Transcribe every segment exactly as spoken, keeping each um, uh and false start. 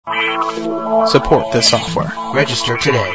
Support this software. Register today.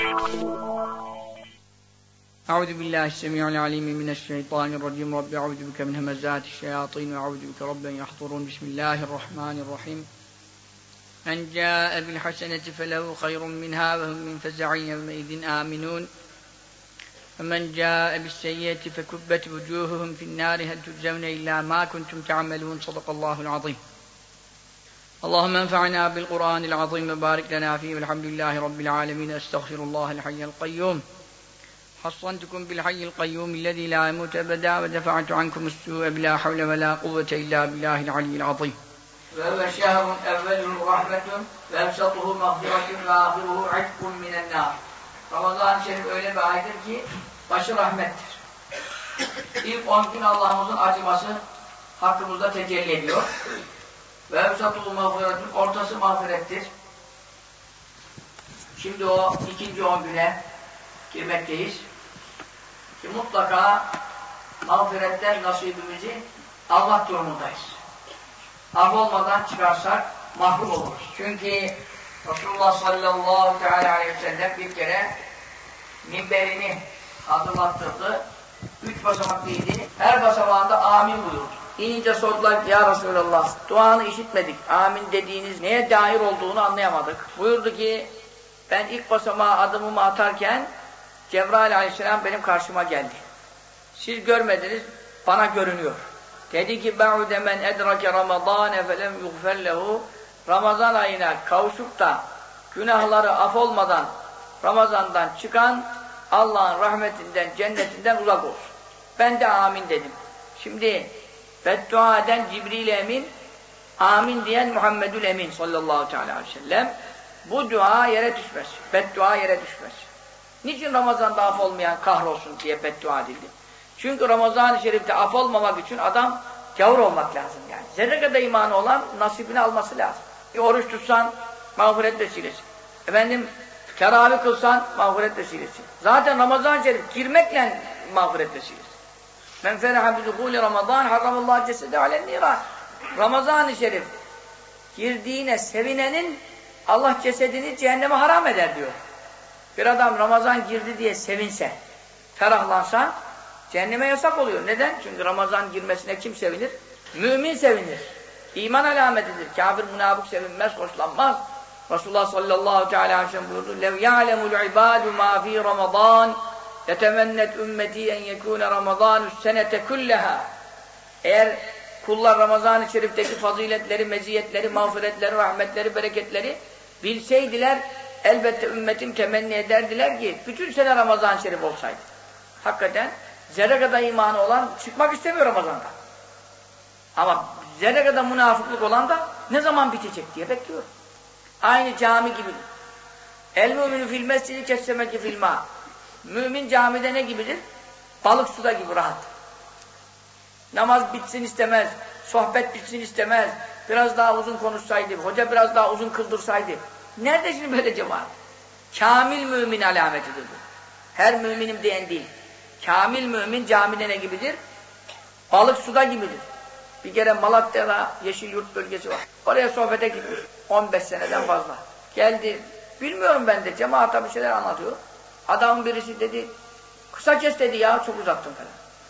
أعوذ بالله السميع العليم من الشيطان الرجيم رب أعوذ بك من همزات الشياطين وأعوذ بك رب أن يحضرون بسم الله الرحمن الرحيم من جاء بالحسنة فله خير منها وهم من فزع يومئذ آمنون ومن جاء بالسيئة فكبت وجوههم في النار هل تجزون إلا ما كنتم تعملون صدق الله العظيم. اللهم انفعنا بالقرآن العظيم وبارك لنا فيه والحمد لله رب العالمين. استغفر الله الحي القيوم. حصنتكم بالحي القيوم الذي لا يموت أبدا ودفعت عنكم السوء بلا حول ولا قوة إلا بالله العلي العظيم. وهو شهر أوله رحمة وأوسطه مغفرة وآخره عتق من النار. Ramazan-ı Şerif öyle bir aydır ki başı rahmettir. İlk on gün Allah'ımızın acıması hakkımızda tecelli ediyor. Ve evsatuhu mağfiretun, ortası mağfirettir. Şimdi o ikinci on güne girmekteyiz. Ki mutlaka mağfiretten nasibimizi almak durumundayız. Af olmadan çıkarsak mahrum oluruz. Çünkü Resulullah sallallahu teala aleyhi ve sellem bir kere minberini hatırlattırdı. Üç basamaklıydı. Her basamağında amin buyurdu. İnince sordular ya Resulallah, duanı işitmedik. Amin dediğiniz neye dair olduğunu anlayamadık. Buyurdu ki ben ilk basamağa adımımı atarken Cebrail aleyhisselam benim karşıma geldi. Siz görmediniz, bana görünüyor. Dedi ki ba'ude men edrake ramadane felem yughfer lehu. Ramazan ayına kavuşup da günahları af olmadan Ramazan'dan çıkan Allah'ın rahmetinden, cennetinden uzak olsun. Ben de amin dedim. Şimdi beddua eden Cibril Emin, amin diyen Muhammedül Emin sallallahu aleyhi ve sellem. Bu dua yere düşmez. Beddua yere düşmez. Niçin Ramazan'da af olmayan kahrolsun diye beddua edildi? Çünkü Ramazan-ı Şerif'te af olmamak için adam gavur olmak lazım yani. Zerre kadar imanı olan nasibini alması lazım. E, oruç tutsan mağfiret vesilesi. Efendim teravih kılsan mağfiret vesilesi. Zaten Ramazan-ı Şerif girmekle mağfiret vesilesi. Men feraha bizukûli Ramazan harramallahu cesede alen niran. Ramazan-ı Şerif girdiğine sevinenin Allah cesedini cehenneme haram eder diyor. Bir adam Ramazan girdi diye sevinse, ferahlansa cehenneme yasak oluyor. Neden? Çünkü Ramazan girmesine kim sevinir? Mümin sevinir. İman alametidir. Kafir, münafık sevinmez, hoşlanmaz. Resulullah sallallahu aleyhi ve sellem buyurdu. Lev ya'lemul ibadu ma fi Ramazan yetemennet ümmeti en yekûne Ramazanus senete kulleha. Eğer kullar Ramazan-ı Şerif'teki faziletleri, meziyetleri, mağfiretleri, rahmetleri, bereketleri bilseydiler, elbette ümmetim temenni ederdiler ki bütün sene Ramazan-ı Şerif olsaydı. Hakikaten zerre kadar imanı olan çıkmak istemiyor Ramazan'da. Ama zerre kadar münafıklık olan da ne zaman bitecek diye bekliyor. Aynı cami gibi. El müminü fil mescidi kessemeki fil ma. Mümin camide ne gibidir? Balık suda gibi rahat. Namaz bitsin istemez, sohbet bitsin istemez, biraz daha uzun konuşsaydı, hoca biraz daha uzun kıldırsaydı. Nerede şimdi böyle cemaat? Kamil mümin alametidir bu. Her müminim diyen değil. Kamil mümin camide ne gibidir? Balık suda gibidir. Bir kere Malatya'da Yeşilyurt bölgesi var. Oraya sohbete gitmiş. on beş seneden fazla. Geldi. Bilmiyorum ben de. Cemaata bir şeyler anlatıyor. Adamın birisi dedi, kısa kes dedi ya, çok uzattım falan.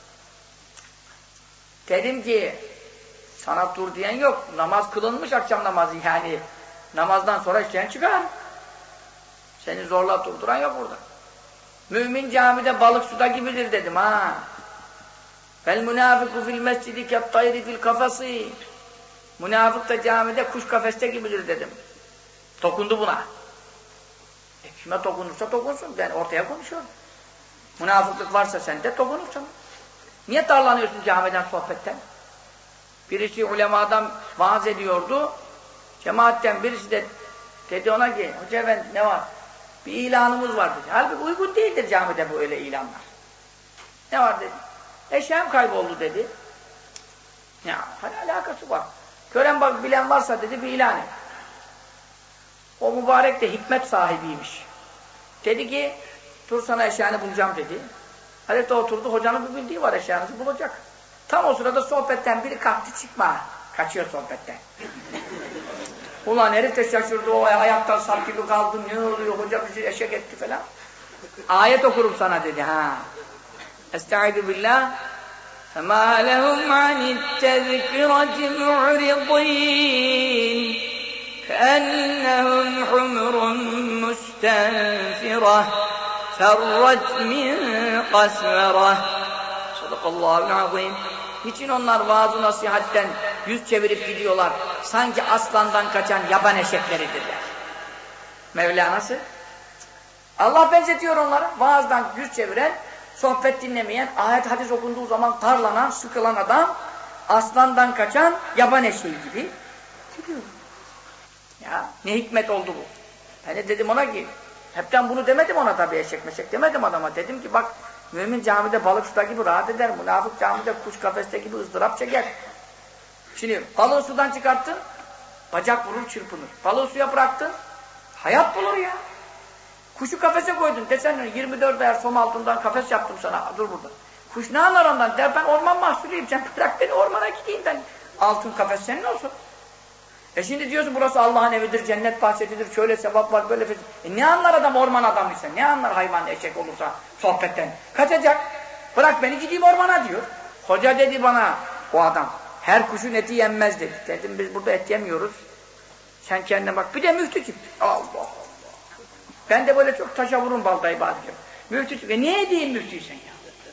Dedim ki, sana dur diyen yok. Namaz kılınmış akşam namazı yani. Namazdan sonra işleyen çıkar. Seni zorla durduran yok burada. Mümin camide balık suda gibidir dedim ha. Vel münafıku fil mescidi kettayri fil kafesi. Münafık da camide kuş kafeste gibidir dedim. Dokundu buna. E kime dokunursa dokunsun. Ben ortaya konuşuyorum. Münafıklık varsa sende dokunur canım. Niye darlanıyorsun camiden, sohbetten? Birisi ulemadan vaaz ediyordu. Cemaatten birisi de dedi ona ki, hoca efendi ne var? Bir ilanımız var dedi. Halbuki uygun değildir camide bu öyle ilanlar. Ne var dedi. Eşyam kayboldu dedi. Ya hani alakası var. Gören bak bilen varsa dedi bir ilan et. O mübarek de hikmet sahibiymiş. Dedi ki dur sana eşyanı bulacağım dedi. Hazreti oturdu, hocanın bir bildiği var, eşyanızı bulacak. Tam o sırada sohbetten biri kalktı çıkma. Kaçıyor sohbetten. Ulan herif de şaşırdı, o ayakta sap gibi kaldı, ne oluyor, hoca bizi eşek etti falan. Ayet okurum sana dedi, ha. Estaizu billah. فَمَا لَهُمْ عَنِ التَّذْكِرَةِ مُعْرِضِينَ كَأَنَّهُمْ حُمُرٌ مُسْتَنْفِرَةٌ فَرَّتْ مِنْ قَسْوَرَةٍ Sadakallahu azim. Niçin onlar vaaz-ı nasihatten yüz çevirip gidiyorlar? Sanki aslandan kaçan yaban eşekleridirler. Mevla nasıl? Allah benzetiyor onları. Vaazdan yüz çeviren, sohbet dinlemeyen, ayet hadis okunduğu zaman tarlanan, sıkılan adam, aslandan kaçan yaban eşeği gibi gidiyor. Ya ne hikmet oldu bu? Ben de dedim ona ki, hepten bunu demedim ona tabii, eşek meşek demedim adama. Dedim ki bak, mümin camide balık suda gibi rahat eder, münafık camide kuş kafeste gibi ızdırap çeker. Şimdi balığı sudan çıkarttın, bacak vurur çırpınır. Balığı suya bıraktın, hayat bulur ya. Kuşu kafese koydun, desen yirmi dört ayar som altından kafes yaptım sana, dur burada. Kuş ne anlar ondan? Der ben orman mahsulüyüm, sen bırak beni ormana gideyim ben. Altın kafes senin olsun. E şimdi diyorsun burası Allah'ın evidir, cennet bahçesidir, şöyle sevap var, böyle fes. E ne anlar adam orman adamıysa, ne anlar hayvan eşek olursa sohbetten? Kaçacak, bırak beni gideyim ormana diyor. Hoca dedi bana, o adam, her kuşun eti yenmez dedi. Dedim biz burada et yemiyoruz. Sen kendine bak, bir de müftü çıktı. Allah Allah. Ben de böyle çok taşa vurun baldayı bazı diyor. Müftü çıktı. E niye edeyim müftüysen ya?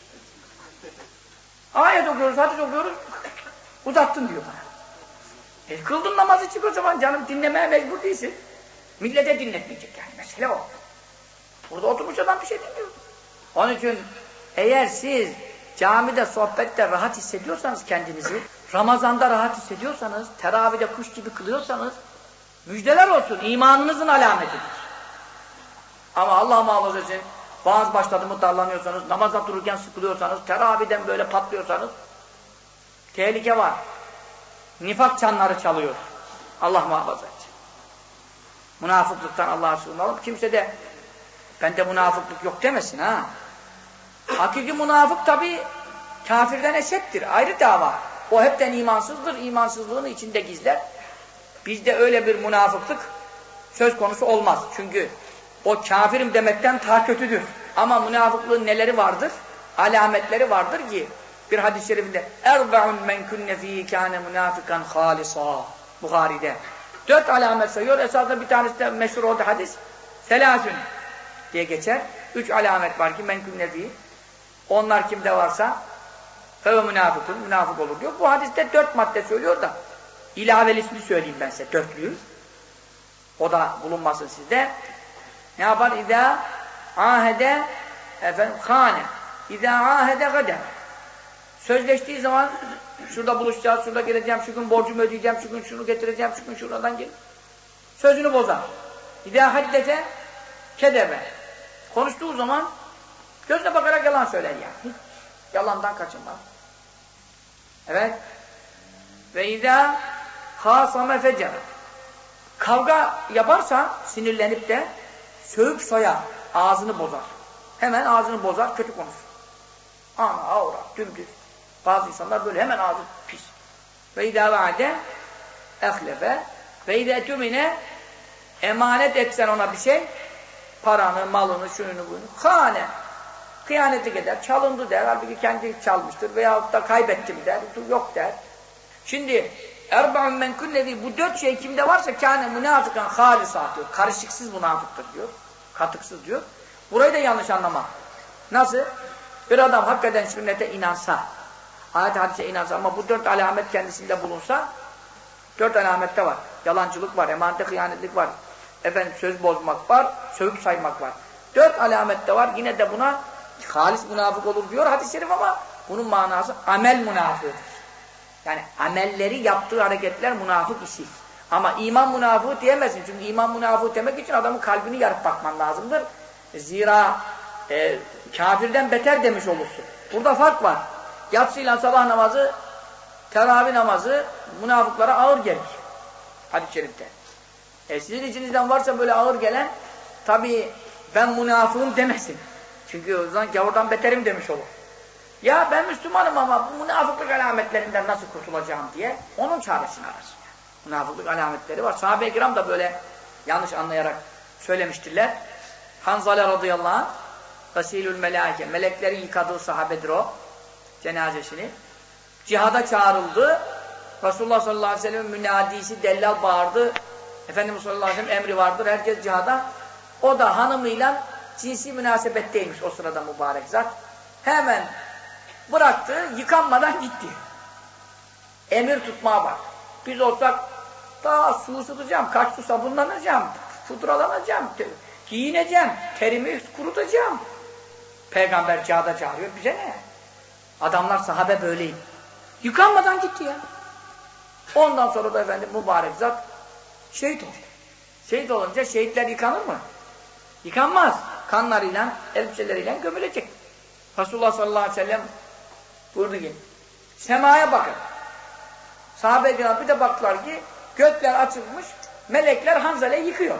Ayet okuyoruz, hadis okuyoruz, uzattın diyor bana. E kıldın namazı çık o zaman canım, dinlemeye mecbur değilsin. Millete dinletmeyecek yani, mesele o. Burada oturmuş adam bir şey dinliyor. Onun için eğer siz camide, sohbette rahat hissediyorsanız kendinizi, Ramazan'da rahat hissediyorsanız, teravide kuş gibi kılıyorsanız, müjdeler olsun, imanınızın alametidir. Ama Allah muhafaza etsin, vaaz başladı mı darlanıyorsanız, namaza dururken sıkılıyorsanız, teraviden böyle patlıyorsanız, tehlike var. Nifak çanları çalıyor. Allah muhafaza etsin. Münafıklıktan Allah'a sığınalım. Kimse de bende münafıklık yok demesin ha. Hakiki münafık tabi kafirden eşittir. Ayrı dava. O hepten imansızdır. İmansızlığını içinde gizler. Bizde öyle bir münafıklık söz konusu olmaz. Çünkü o kafirim demekten daha kötüdür. Ama münafıklığın neleri vardır? Alametleri vardır ki bir hadis-i şerifinde erbe'un men kunne fî kâne münâfikan hâlisâ Buhari'de. Dört alamet sayıyor. Esasında bir tanesi de meşhur oldu hadis. Selâsün diye geçer. Üç alamet var ki men kunne fî. Onlar kimde varsa feve münafıkun, münafık olur diyor. Bu hadiste dört madde söylüyor da ilavelisini söyleyeyim ben size, dörtlüyü. O da bulunmasın sizde. Ne yapar? İzâ âhede efendim khâne. İzâ âhede gâder. Sözleştiği zaman şurada buluşacağız, şurada geleceğim, şu gün borcumu ödeyeceğim, şu gün şunu getireceğim, şu gün şuradan gel. Sözünü bozar. İzâ haddete kedebe. Konuştuğu zaman gözüne bakarak yalan söyler yani. Hiç yalandan kaçınmaz. Evet. Ve izâ hâsame fecer. Kavga yaparsa sinirlenip de sövüp soyar, ağzını bozar. Hemen ağzını bozar, kötü konuşur. Ana, avra, dümdüz. Bazı insanlar böyle hemen ağzı pis. Ve idâ va'de ehlefe ve idâ tümine emanet etsen ona bir şey, paranı, malını, şununu, bunu, hâne. Kıyanetlik eder, çalındı der, halbuki kendi çalmıştır veyahut da kaybettim der, yok der. Şimdi erba'un men kullevi, bu dört şey kimde varsa kâne münafıkan hâlisâ diyor. Karışıksız münafıktır diyor. Katıksız diyor. Burayı da yanlış anlama. Nasıl? Bir adam hakikaten sünnete inansa, ayet-i hadise inansa ama bu dört alamet kendisinde bulunsa, dört alamette var. Yalancılık var, emanete hıyanetlik var, efendim söz bozmak var, sövüp saymak var. Dört alamette var. Yine de buna halis münafık olur diyor hadis-i şerif ama bunun manası amel münafıktır. Yani amelleri, yaptığı hareketler münafık işi. Ama iman münafığı diyemezsin. Çünkü iman münafığı demek için adamın kalbini yarıp bakman lazımdır. Zira e, kafirden beter demiş olursun. Burada fark var. Yatsıyla sabah namazı, teravih namazı münafıklara ağır gelir. Hadis-i şerifte. E, sizin içinizden varsa böyle ağır gelen, tabii ben münafığım demesin. Çünkü o zaman gavurdan beterim demiş olur. Ya ben Müslümanım ama bu münafıklık alametlerinden nasıl kurtulacağım diye onun çaresini arasın. Münafıklık alametleri var. Sahabe-i kiram da böyle yanlış anlayarak söylemiştirler. Hanzale radıyallahu anh Gasilül melaike. Meleklerin yıkadığı sahabedir o. Cenazesini. Cihada çağrıldı. Resulullah sallallahu aleyhi ve sellem münadisi dellal bağırdı. Efendimiz sallallahu aleyhi ve sellem emri vardır. Herkes cihada. O da hanımıyla cinsi münasebetteymiş o sırada mübarek zat. Hemen bıraktı. Yıkanmadan gitti. Emir tutmaya bak. Biz olsak daha su ısıtacağım. Kaç su sabunlanacağım. Pudralanacağım. Giyineceğim. Terimi kurutacağım. Peygamber cihada çağırıyor. Bize ne? Adamlar sahabe böyleyim. Yıkanmadan gitti ya. Ondan sonra da efendim mübarek zat şehit oldu. Şehit olunca şehitler yıkanır mı? Yıkanmaz. Kanlarıyla, elbiseleriyle gömülecek. Resulullah sallallahu aleyhi ve sellem buyurdu ki semaya bakın. Sahabe-i kiram bir de baktılar ki gökler açılmış, melekler Hanzale'yi yıkıyor.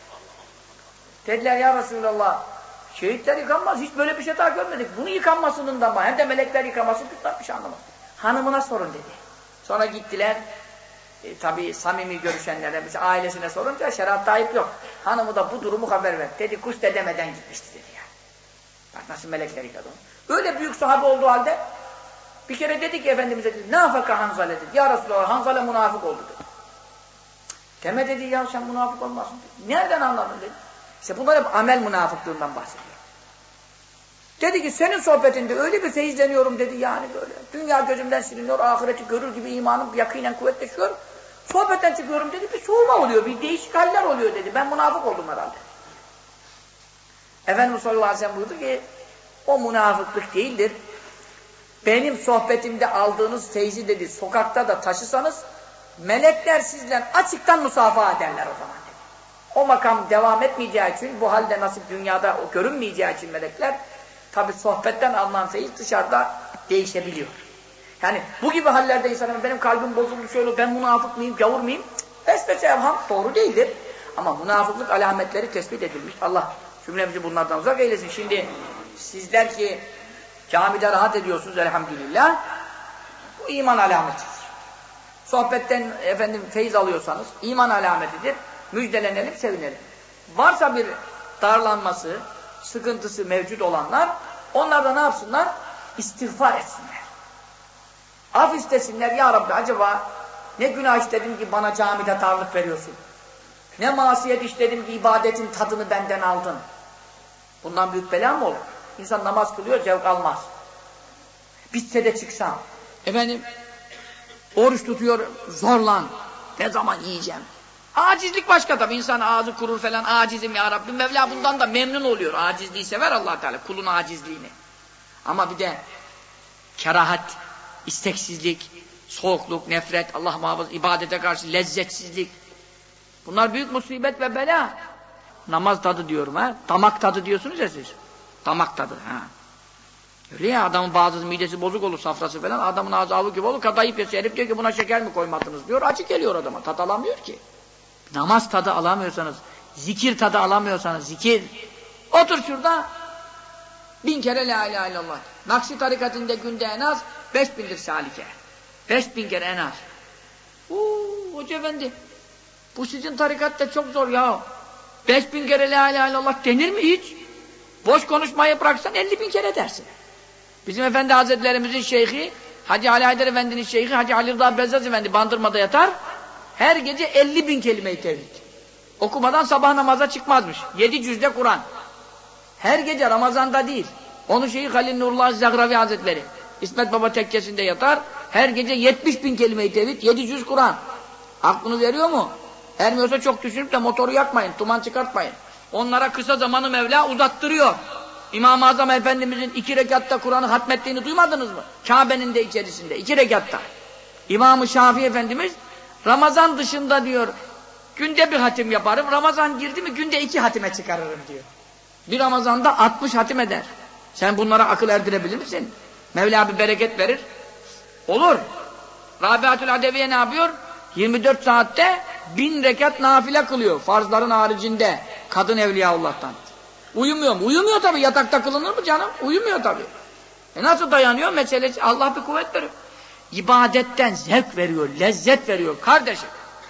Dediler ya Resulallah şehitler yıkanmaz. Hiç böyle bir şey daha görmedik. Bunu yıkanmasının da hem de melekler yıkaması bir şey anlamaz. Hanımına sorun dedi. Sonra gittiler. E, tabii samimi görüşenlere, ailesine sorunca şeriatta ayıp yok. Hanımı da bu durumu haber ver. Dedi kuş dedemeden gitmişti dedi yani. Bak nasıl melekler yıkadı onu. Öyle büyük sahabe olduğu halde bir kere dedi ki Efendimiz'e dedi, nafaka Hanzale dedi. Ya Resulallah Hanzale münafık oldu dedi. Deme dedi ya sen münafık olmasın dedi. Nereden anladın dedi. İşte bunlar hep amel münafıklığından bahsediyor. Dedi ki senin sohbetinde öyle bir feyizleniyorum dedi yani böyle. Dünya gözümden siliniyor, ahireti görür gibi imanım yakinen kuvvetleşiyor. Sohbetten çıkıyorum dedi, bir soğuma oluyor, bir değişik haller oluyor dedi. Ben münafık oldum herhalde. Efendimiz sallallahu aleyhi ve sellem buyurdu ki, o münafıklık değildir. Benim sohbetimde aldığınız feyzi dedi, sokakta da taşısanız, melekler sizle açıktan musafaha ederler o zaman dedi. O makam devam etmeyeceği için, bu halde nasip dünyada o görünmeyeceği için melekler, tabi sohbetten alınan feyiz dışarıda değişebiliyor. Yani bu gibi hallerde insanın benim kalbim bozulmuş şöyle, ben münafık mıyım, gavur muyum? Esbetse evham doğru değildir. Ama münafıklık alametleri tespit edilmiş. Allah cümlemizi bunlardan uzak eylesin. Şimdi sizler ki camide rahat ediyorsunuz elhamdülillah. Bu iman alametidir. Sohbetten efendim feyiz alıyorsanız iman alametidir. Müjdelenelim, sevinelim. Varsa bir darlanması, sıkıntısı mevcut olanlar, onlar da ne yapsınlar? İstiğfar etsinler. Af istesinler. Ya Rabbi acaba ne günah işledim ki bana camide darlık veriyorsun? Ne masiyet işledim ki ibadetin tadını benden aldın? Bundan büyük bela mı olur? İnsan namaz kılıyor, zevk almaz. Bitse de çıksam. Efendim, oruç tutuyor, zorlan. Ne zaman yiyeceğim? Acizlik başka tabi. İnsan ağzı kurur falan, acizim ya Rabbi. Mevla bundan da memnun oluyor. Acizliği sever Allah Teala, kulun acizliğini. Ama bir de kerahat, isteksizlik, soğukluk, nefret, Allah muhafaza, ibadete karşı lezzetsizlik. Bunlar büyük musibet ve bela. Namaz tadı diyorum ha. Damak tadı diyorsunuz ya siz. Damak tadı ha. Öyle ya adamın bazı midesi bozuk olur, safrası falan. Adamın ağzı avlu gibi olur. Kadayıp yese herif diyor ki buna şeker mi koymadınız diyor. Acı geliyor adama. Tat alamıyor ki. Namaz tadı alamıyorsanız, zikir tadı alamıyorsanız, zikir. Otur şurada. Bin kere la ilahe illallah. Nakşi tarikatinde günde en az beş bindir salike. Beş bin kere en az. Uuu hoca efendi. Bu sizin tarikatta çok zor ya. Beş bin kere la ilahe illallah denir mi hiç? Boş konuşmayı bıraksan elli bin kere dersin. Bizim Efendi Hazretlerimizin şeyhi, Hacı Ali Haydar Efendi'nin şeyhi, Hacı Ali Rıza Bezzaz Efendi Bandırma'da yatar. Her gece elli bin kelime-i tevhid. Okumadan sabah namaza çıkmazmış. Yedi cüzde Kur'an. Her gece Ramazan'da değil. Onun şeyhi Halil Nurullah Zagravi Hazretleri. İsmet Baba tekkesinde yatar. Her gece yetmiş bin kelime-i tevhid, yedi cüz Kur'an. Aklını veriyor mu? Ermiyorsa çok düşünüp de motoru yakmayın, duman çıkartmayın. Onlara kısa zamanı Mevla uzattırıyor. İmam-ı Azam Efendimizin iki rekatta Kur'an'ı hatmettiğini duymadınız mı? Kabe'nin de içerisinde, iki rekatta. İmam-ı Şafii Efendimiz Ramazan dışında diyor, günde bir hatim yaparım, Ramazan girdi mi günde iki hatime çıkarırım diyor. Bir Ramazan'da altmış hatim eder. Sen bunlara akıl erdirebilir misin? Mevla bir bereket verir. Olur. Rabiatül Adeviye ne yapıyor? yirmi dört saatte bin rekat nafile kılıyor. Farzların haricinde. Kadın Evliyaullah'tan. Uyumuyor mu? Uyumuyor tabii. Yatakta kılınır mı canım? Uyumuyor tabii. E nasıl dayanıyor? Meselesi Allah bir kuvvet veriyor. İbadetten zevk veriyor, lezzet veriyor kardeşim.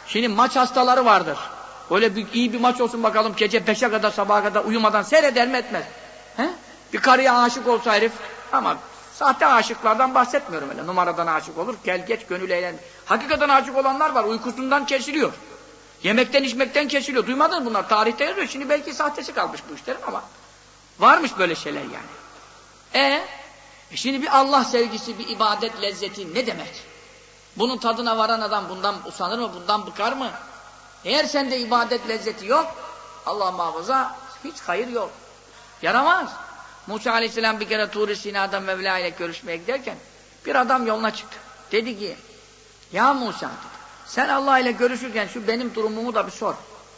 Şimdi maç hastaları vardır. Öyle bir, iyi bir maç olsun bakalım gece beşe kadar sabaha kadar uyumadan seyreder mi etmez. He? Bir karıya aşık olsa herif ama sahte aşıklardan bahsetmiyorum öyle. Numaradan aşık olur gel geç gönül eğlen. Hakikaten aşık olanlar var uykusundan kesiliyor. Yemekten içmekten kesiliyor. Duymadın bunlar tarihte yazıyor. Şimdi belki sahtesi kalmış bu işlerin ama varmış böyle şeyler yani. E, e şimdi bir Allah sevgisi, bir ibadet lezzeti ne demek? Bunun tadına varan adam bundan usanır mı? Bundan bıkar mı? Eğer sende ibadet lezzeti yok, Allah muhafaza hiç hayır yok. Yaramaz. Musa Aleyhisselam bir kere Tur-i Sina'da Mevla ile görüşmeye giderken bir adam yoluna çıktı. Dedi ki, ya Musa dedi, sen Allah ile görüşürken şu benim durumumu da bir sor.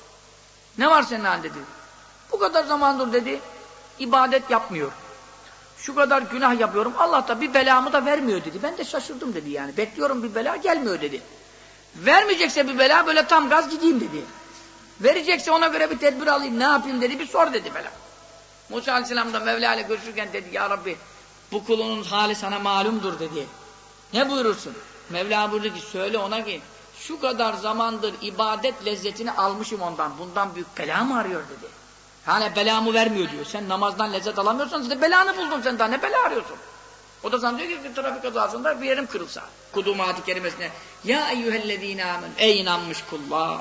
Ne var senin halinde dedi. Bu kadar zamandır dedi, ibadet yapmıyor. Şu kadar günah yapıyorum, Allah da bir belamı da vermiyor dedi. Ben de şaşırdım dedi yani. Bekliyorum bir bela gelmiyor dedi. Vermeyecekse bir bela böyle tam gaz gideyim dedi. Verecekse ona göre bir tedbir alayım ne yapayım dedi bir sor dedi bela. Musa Aleyhisselam da Mevla ile görüşürken dedi ya Rabbi bu kulunun hali sana malumdur dedi. Ne buyurursun? Mevla buyurdu ki söyle ona ki şu kadar zamandır ibadet lezzetini almışım ondan. Bundan büyük bela mı arıyor dedi. Yani belamı vermiyor diyor. Sen namazdan lezzet alamıyorsan işte belanı buldun sen daha ne bela arıyorsun? O da sana diyor ki trafik kazasında bir yerim kırılsa. Kudum ayet-i kerimesine ya eyyühellezine amen ey inanmış kullar.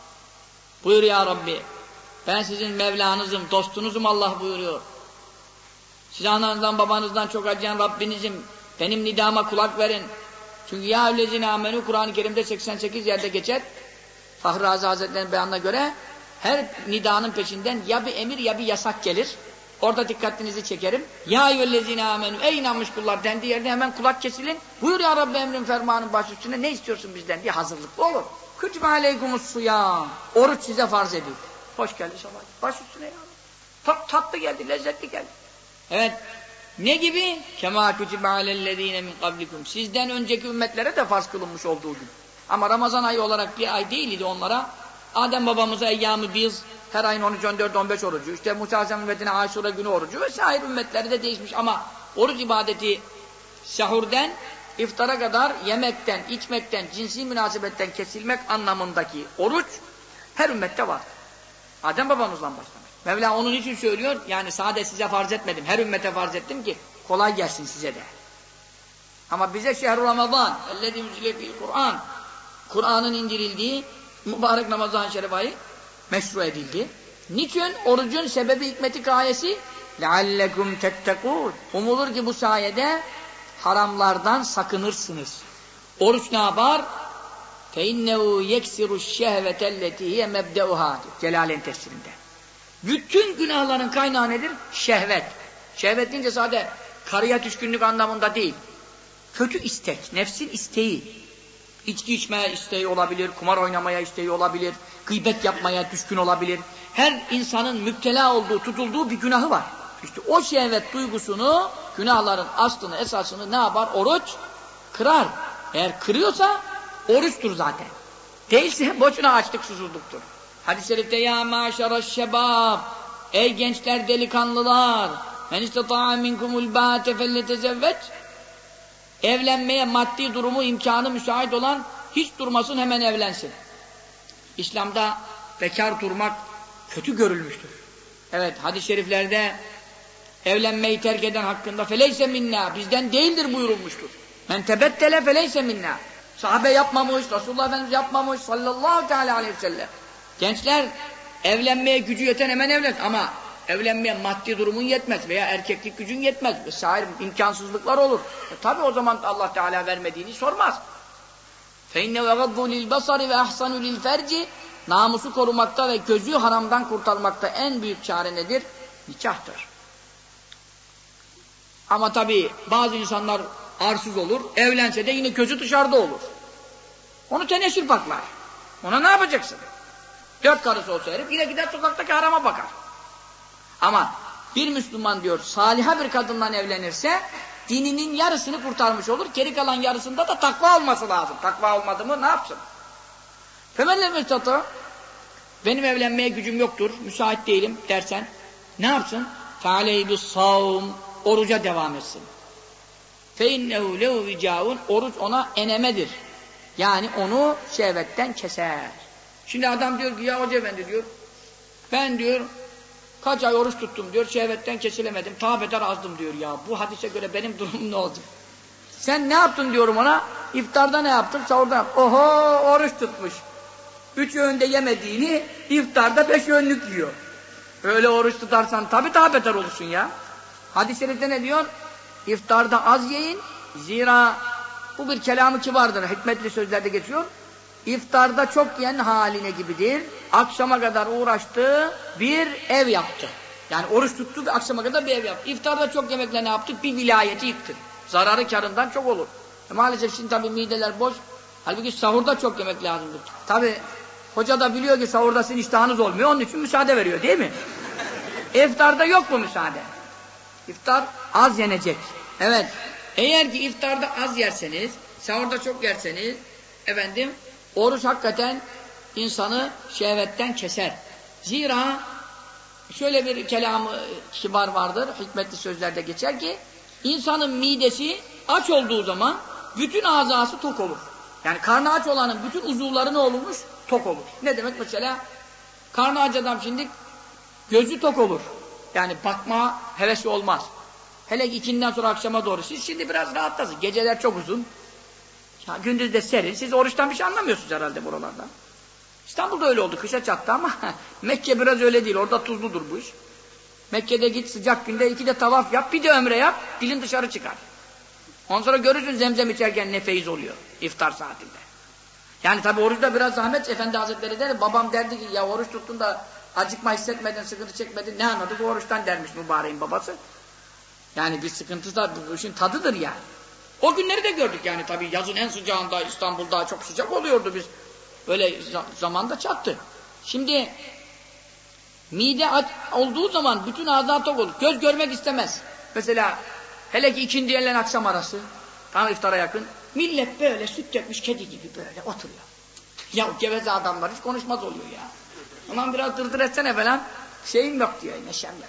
Buyur ya Rabbi. Ben sizin Mevlanızım, dostunuzum Allah buyuruyor. Siz ananızdan babanızdan çok acıyan Rabbinizim. Benim nidama kulak verin. Çünkü ya eyyühellezine amenü Kur'an-ı Kerim'de seksen sekiz yerde geçer. Fahri Razi Hazretleri'nin beyanına göre her nidanın peşinden ya bir emir ya bir yasak gelir. Orada dikkatinizi çekerim. Ya eyyühellezine amenü ey inanmış kullar dendiği yerde hemen kulak kesilin. Buyur ya Rabbi emrin fermanın baş üstüne ne istiyorsun bizden diye hazırlıklı olur. Kütübe aleykumus suyam. Oruç size farz edildi. Hoş geldi sabah. Baş üstüne ya. Tat, tatlı geldi, lezzetli geldi. Evet. Ne gibi? Kema kütübe alellezine min kablikum. Sizden önceki ümmetlere de farz kılınmış olduğu gibi. Ama Ramazan ayı olarak bir ay değildi onlara. Adem babamıza eyyam-ı biz her ayın on üç, on dört, on beş orucu. İşte Musa Aleyhisselam ümmetine Aşura günü orucu vesaire ümmetleri de değişmiş ama oruç ibadeti sahurden iftara kadar yemekten, içmekten, cinsi münasebetten kesilmek anlamındaki oruç her ümmette var. Adem babamızdan başlamış. Mevla onun için söylüyor, yani sade size farz etmedim, her ümmete farz ettim ki kolay gelsin size de. Ama bize şehr-i Ramazan, ellezî unzile fîl Kur'an, Kur'an'ın indirildiği mübarek Ramazan-ı Şerif ayı meşru edildi. Niçin? Orucun sebebi, hikmeti, gayesi لَعَلَّكُمْ تَتَّقُونَ. Umulur ki bu sayede haramlardan sakınırsınız. Oruç ne yapar? فَاِنَّهُ يَكْسِرُ الشَّهْوَةَ الَّتِي هِيَ مَبْدَؤُهَا Celaleyn tefsirinde. Bütün günahların kaynağı nedir? Şehvet. Şehvet deyince sadece karıya düşkünlük anlamında değil. Kötü istek, nefsin isteği. İçki içmeye isteği olabilir, kumar oynamaya isteği olabilir, gıybet yapmaya düşkün olabilir. Her insanın müptela olduğu, tutulduğu bir günahı var. İşte o şehvet duygusunu, günahların aslını, esasını ne yapar? Oruç kırar. Eğer kırıyorsa oruçtur zaten. Değilse boşuna açlık, susuzluktur. Hadis-i şerifte ya maşaraş şebab, ey gençler, delikanlılar, men istata'a minkumul bâte felletezevveç. Evlenmeye maddi durumu, imkanı müsait olan hiç durmasın, hemen evlensin. İslam'da bekar durmak kötü görülmüştür. Evet, hadis-i şeriflerde evlenmeyi terk eden hakkında feleyse minna, bizden değildir buyurulmuştur. Men tebettele feleyse minna. Sahabe yapmamış, Resulullah Efendimiz yapmamış sallallahu teala aleyhi ve sellem. Gençler evlenmeye gücü yeten hemen evlen ama evlenmeye maddi durumun yetmez veya erkeklik gücün yetmez vesaire imkansızlıklar olur. E tabi o zaman Allah Teala vermediğini sormaz. فَاِنَّ وَغَضُّ لِلْبَصَرِ وَاَحْسَنُ لِلْفَرْجِ. Namusu korumakta ve gözü haramdan kurtarmakta en büyük çare nedir? Nikahtır. Ama tabi bazı insanlar arsız olur, evlense de yine gözü dışarıda olur. Onu teneşir baklar. Ona ne yapacaksın? Dört karısı olsa herif yine gider sokaktaki harama bakar. Ama bir Müslüman diyor saliha bir kadından evlenirse dininin yarısını kurtarmış olur. Geri kalan yarısında da takva olması lazım. Takva olmadı mı ne yapsın? Femelle müstata, benim evlenmeye gücüm yoktur, müsait değilim dersen ne yapsın? Fealeyhi bis-savm, oruca devam etsin. Fe innehu lehu vicaun, oruç ona enemedir. Yani onu şehvetten keser. Şimdi adam diyor ki ya hoca efendi diyor, ben diyor kaç ay oruç tuttum diyor, şehvetten kesilemedim, ta beter azdım diyor ya. Bu hadise göre benim durumum ne olacak? Sen ne yaptın diyorum ona, iftarda ne yaptın, sahurda yaptın. Oho, oruç tutmuş. Üç öğünde yemediğini iftarda beş öğünlük yiyor. Öyle oruç tutarsan tabii daha beter olursun ya. Hadis-i şerifte ne diyor? İftarda az yiyin, zira bu bir kelamı kibardır, hikmetli sözlerde geçiyor. İftarda çok yiyen haline gibidir. Akşama kadar uğraştı, bir ev yaptı. Yani oruç tuttu ve akşama kadar bir ev yaptı. İftarda çok yemekle ne yaptı? Bir vilayeti yıktı. Zararı karından çok olur. E maalesef şimdi tabii mideler boş. Halbuki sahurda çok yemek lazımdır. Tabii hoca da biliyor ki sahurda sizin iştahınız olmuyor. Onun için müsaade veriyor değil mi? İftarda yok mu müsaade? İftar az yenecek. Evet. Eğer ki iftarda az yerseniz, sahurda çok yerseniz, efendim, oruç hakikaten insanı şehvetten keser. Zira şöyle bir kelamı kibar vardır, hikmetli sözlerde geçer ki, insanın midesi aç olduğu zaman bütün azası tok olur. Yani karnı aç olanın bütün uzuvları ne olurmuş? Tok olur. Ne demek mesela? Karnı aç adam şimdi gözü tok olur. Yani bakma hevesi olmaz. Hele ki ikinden sonra akşama doğru. Siz şimdi biraz rahatlasın. Geceler çok uzun. Ya, gündüz de serin. Siz oruçtan bir şey anlamıyorsunuz herhalde buralardan. İstanbul'da öyle oldu. Kışa çattı ama Mekke biraz öyle değil. Orada tuzludur bu iş. Mekke'de git sıcak günde iki de tavaf yap, bir de ömre yap, dilin dışarı çıkar. Ondan sonra görürsün zemzem içerken ne feyiz oluyor iftar saatinde. Yani tabi oruçta biraz zahmet. Efendi Hazretleri der, babam derdi ki ya oruç tuttun da acıkma hissetmedin, sıkıntı çekmedin. Ne anladı? Bu oruçtan dermiş mübareğin babası. Yani bir sıkıntı da bu işin tadıdır yani. O günleri de gördük yani tabii yazın en sıcağında İstanbul'da çok sıcak oluyordu biz. Böyle zamanda çattı. Şimdi mide aç olduğu zaman bütün ağızlar tok olur. Göz görmek istemez. Mesela hele ki ikindi ile akşam arası tam iftara yakın millet böyle süt dökmüş kedi gibi böyle oturuyor. Ya geveze adamlar hiç konuşmaz oluyor ya. Aman biraz dırdır etsene falan. Şeyim yok diyor, neşem yok.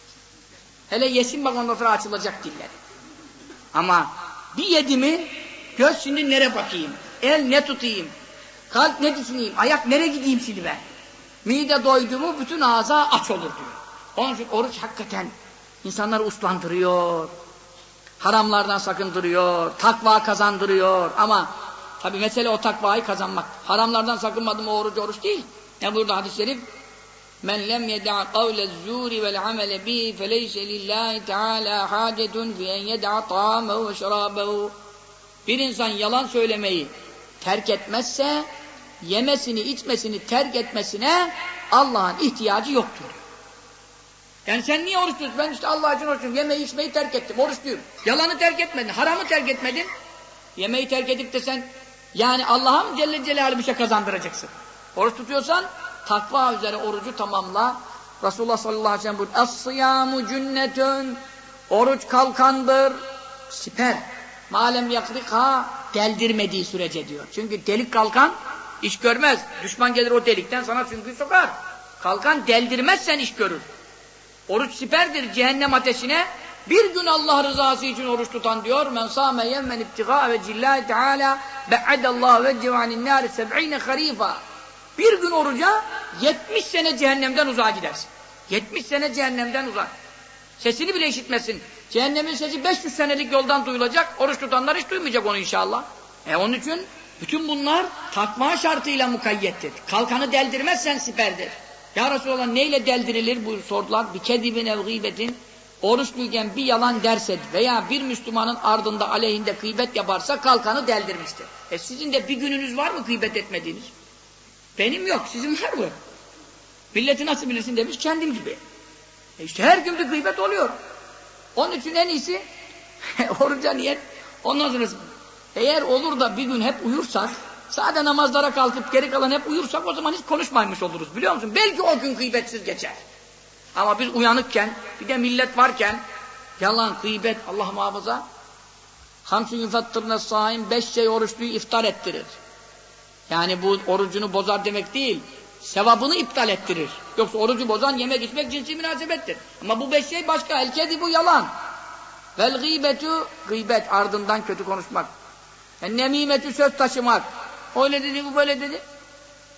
Hele yesin bak ondan sonra açılacak dilleri. Ama bir yedi mi göz şimdi nereye bakayım? El ne tutayım? Kalp ne düşüneyim? Ayak nereye gideyim şimdi ben? Mide doydu mu bütün ağza aç olur diyor. Onun için oruç hakikaten insanları uslandırıyor. Haramlardan sakındırıyor. Takva kazandırıyor. Ama tabi mesele o takvayı kazanmak. Haramlardan sakınmadım o oruç oruç değil. Ne buyurdu hadis-i şerif? Men lem yed'a kavle zuri vel amele bihi feleyse lillahi teala hacetun fi en yed'a ta'amehu ve şerabehu. Bir insan yalan söylemeyi terk etmezse yemesini içmesini terk etmesine Allah'ın ihtiyacı yoktur. Yani sen niye oruç tutuyorsun? Ben işte Allah için oruç tutuyorum. Yemeği içmeyi terk ettim. Oruçluyum. Yalanı terk etmedin. Haramı terk etmedin. Yemeği terk edip de sen yani Allah'a mı Celle Celaluhu bir şey kazandıracaksın? Oruç tutuyorsan takva üzere orucu tamamla. Resulullah sallallahu aleyhi ve sellem buyuruyor. Es-sıyamu cünnetün. Oruç kalkandır. Siper. Malem yakrika deldirmediği sürece diyor. Çünkü delik kalkan iş görmez. Düşman gelir o delikten sana süngü sokar. Kalkan deldirmezsen iş görür. Oruç siperdir cehennem ateşine. Bir gün Allah rızası için oruç tutan diyor. Men sâme yevmen ibtigâ ve cillâhi teâlâ be'adallâhu ve civanin nâri seb'îne harîfâ. Bir gün oruca yetmiş sene cehennemden uzağa gidersin. yetmiş sene cehennemden uzak. Sesini bile işitmesin. Cehennemin sesi beş yüz senelik yoldan duyulacak. Oruç tutanlar hiç duymayacak onu inşallah. E onun için bütün bunlar takva şartıyla mukayyettir. Kalkanı deldirmezsen siperdir. Ya Resulallah neyle deldirilir bu sordular. Bir kedibin ev gıybetin. Oruçluyken bir yalan derse veya bir Müslümanın ardında aleyhinde gıybet yaparsa kalkanı deldirmiştir. E sizin de bir gününüz var mı gıybet etmediğiniz? Benim yok, sizin var mı? Milleti nasıl bilirsin demiş, kendim gibi. E işte her gün bir gıybet oluyor. Onun için en iyisi oruca niyet. Ondan sonra eğer olur da bir gün hep uyursak, sadece namazlara kalkıp geri kalan hep uyursak o zaman hiç konuşmaymış oluruz biliyor musun? Belki o gün gıybetsiz geçer. Ama biz uyanıkken, bir de millet varken yalan, gıybet, Allah muhafaza hamsü yufattırne saim beş şey oruçluyu iftar ettirir. Yani bu orucunu bozar demek değil. Sevabını iptal ettirir. Yoksa orucu bozan yemek içmek cinsi münasebettir. Ama bu beş şey başka. El-kedi bu yalan. Vel gıybetu gıybet ardından kötü konuşmak. En nemimetü söz taşımak. Öyle dedi bu böyle dedi.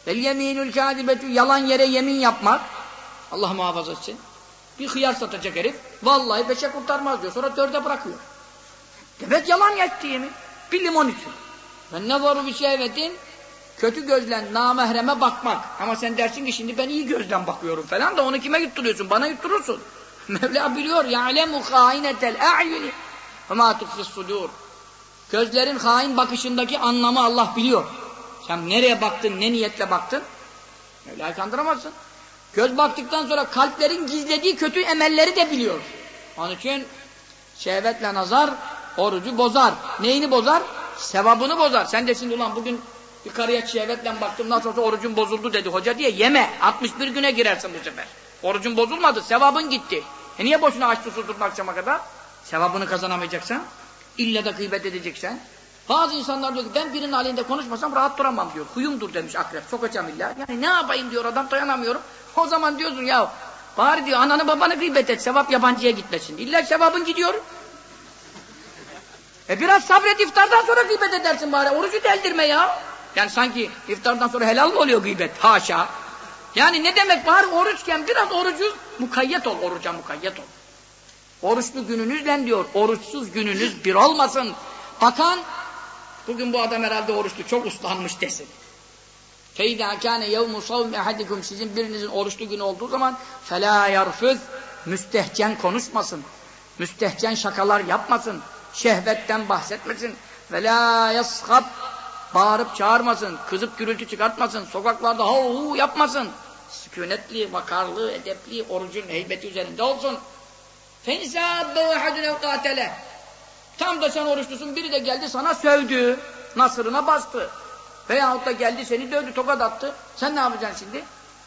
Vel yeminül kâzibetü, yalan yere yemin yapmak. Allah muhafaza etsin. Bir hıyar satacak herif. Vallahi beşe kurtarmaz diyor. Sonra dörde bırakıyor. Evet, yalan etti yemin. Bir limon için. Ben ne varu bir şehvetin, kötü gözle namahreme bakmak. Ama sen dersin ki şimdi ben iyi gözden bakıyorum falan da onu kime yutturuyorsun? Bana yutturursun. Mevla biliyor. Ya'lemu khâinetel a'yuni ve mâ tukfis sudur. Gözlerin hain bakışındaki anlamı Allah biliyor. Sen nereye baktın, ne niyetle baktın? Mevla'yı kandıramazsın. Göz baktıktan sonra kalplerin gizlediği kötü emelleri de biliyor. Onun için şehvetle nazar orucu bozar. Neyini bozar? Sevabını bozar. Sen de şimdi ulan bugün bir karıya şehvetle baktım, nasıl olsa orucun bozuldu dedi hoca diye yeme. altmış bir güne girersin bu sefer. Orucun bozulmadı, sevabın gitti. E niye boşuna aç susuzluk akşama kadar? Sevabını kazanamayacaksan, illa da gıybet edeceksen. Bazı insanlar diyor ki ben birinin aleyhinde konuşmasam rahat duramam diyor. Huyumdur demiş akrep, sokacağım illa. Yani ne yapayım diyor adam, dayanamıyorum. O zaman diyorsun ya bari diyor ananı babanı gıybet et, sevap yabancıya gitmesin. İlla sevabın gidiyor. E biraz sabret, iftardan sonra gıybet edersin bari. Orucu deldirme ya. Yani sanki iftardan sonra helal mı oluyor gıybet? Haşa. Yani ne demek bari oruçken biraz orucu mukayyet ol, oruca mukayyet ol. Oruçlu gününüzle diyor, oruçsuz gününüz bir olmasın. Bakan, bugün bu adam herhalde oruçlu, çok uslanmış desin. فَاِذَا كَانَ يَوْمُ صَوْمِ اَحَدِكُمْ, sizin birinizin oruçlu günü olduğu zaman فَلَا يَرْفُذْ, müstehcen konuşmasın, müstehcen şakalar yapmasın, şehvetten bahsetmesin, وَلَا يَسْخَبْ, bağırıp çağırmasın, kızıp gürültü çıkartmasın, sokaklarda hu hu yapmasın, sükunetli, vakarlı, edepli, orucun heybeti üzerinde olsun. فَاِنْسَابَّ وَحَدُنَوْ قَاتَلَهِ, tam da sen oruçlusun, biri de geldi sana sövdü, nasırına bastı. Veyahut da geldi seni dövdü, tokat attı. Sen ne yapacaksın şimdi?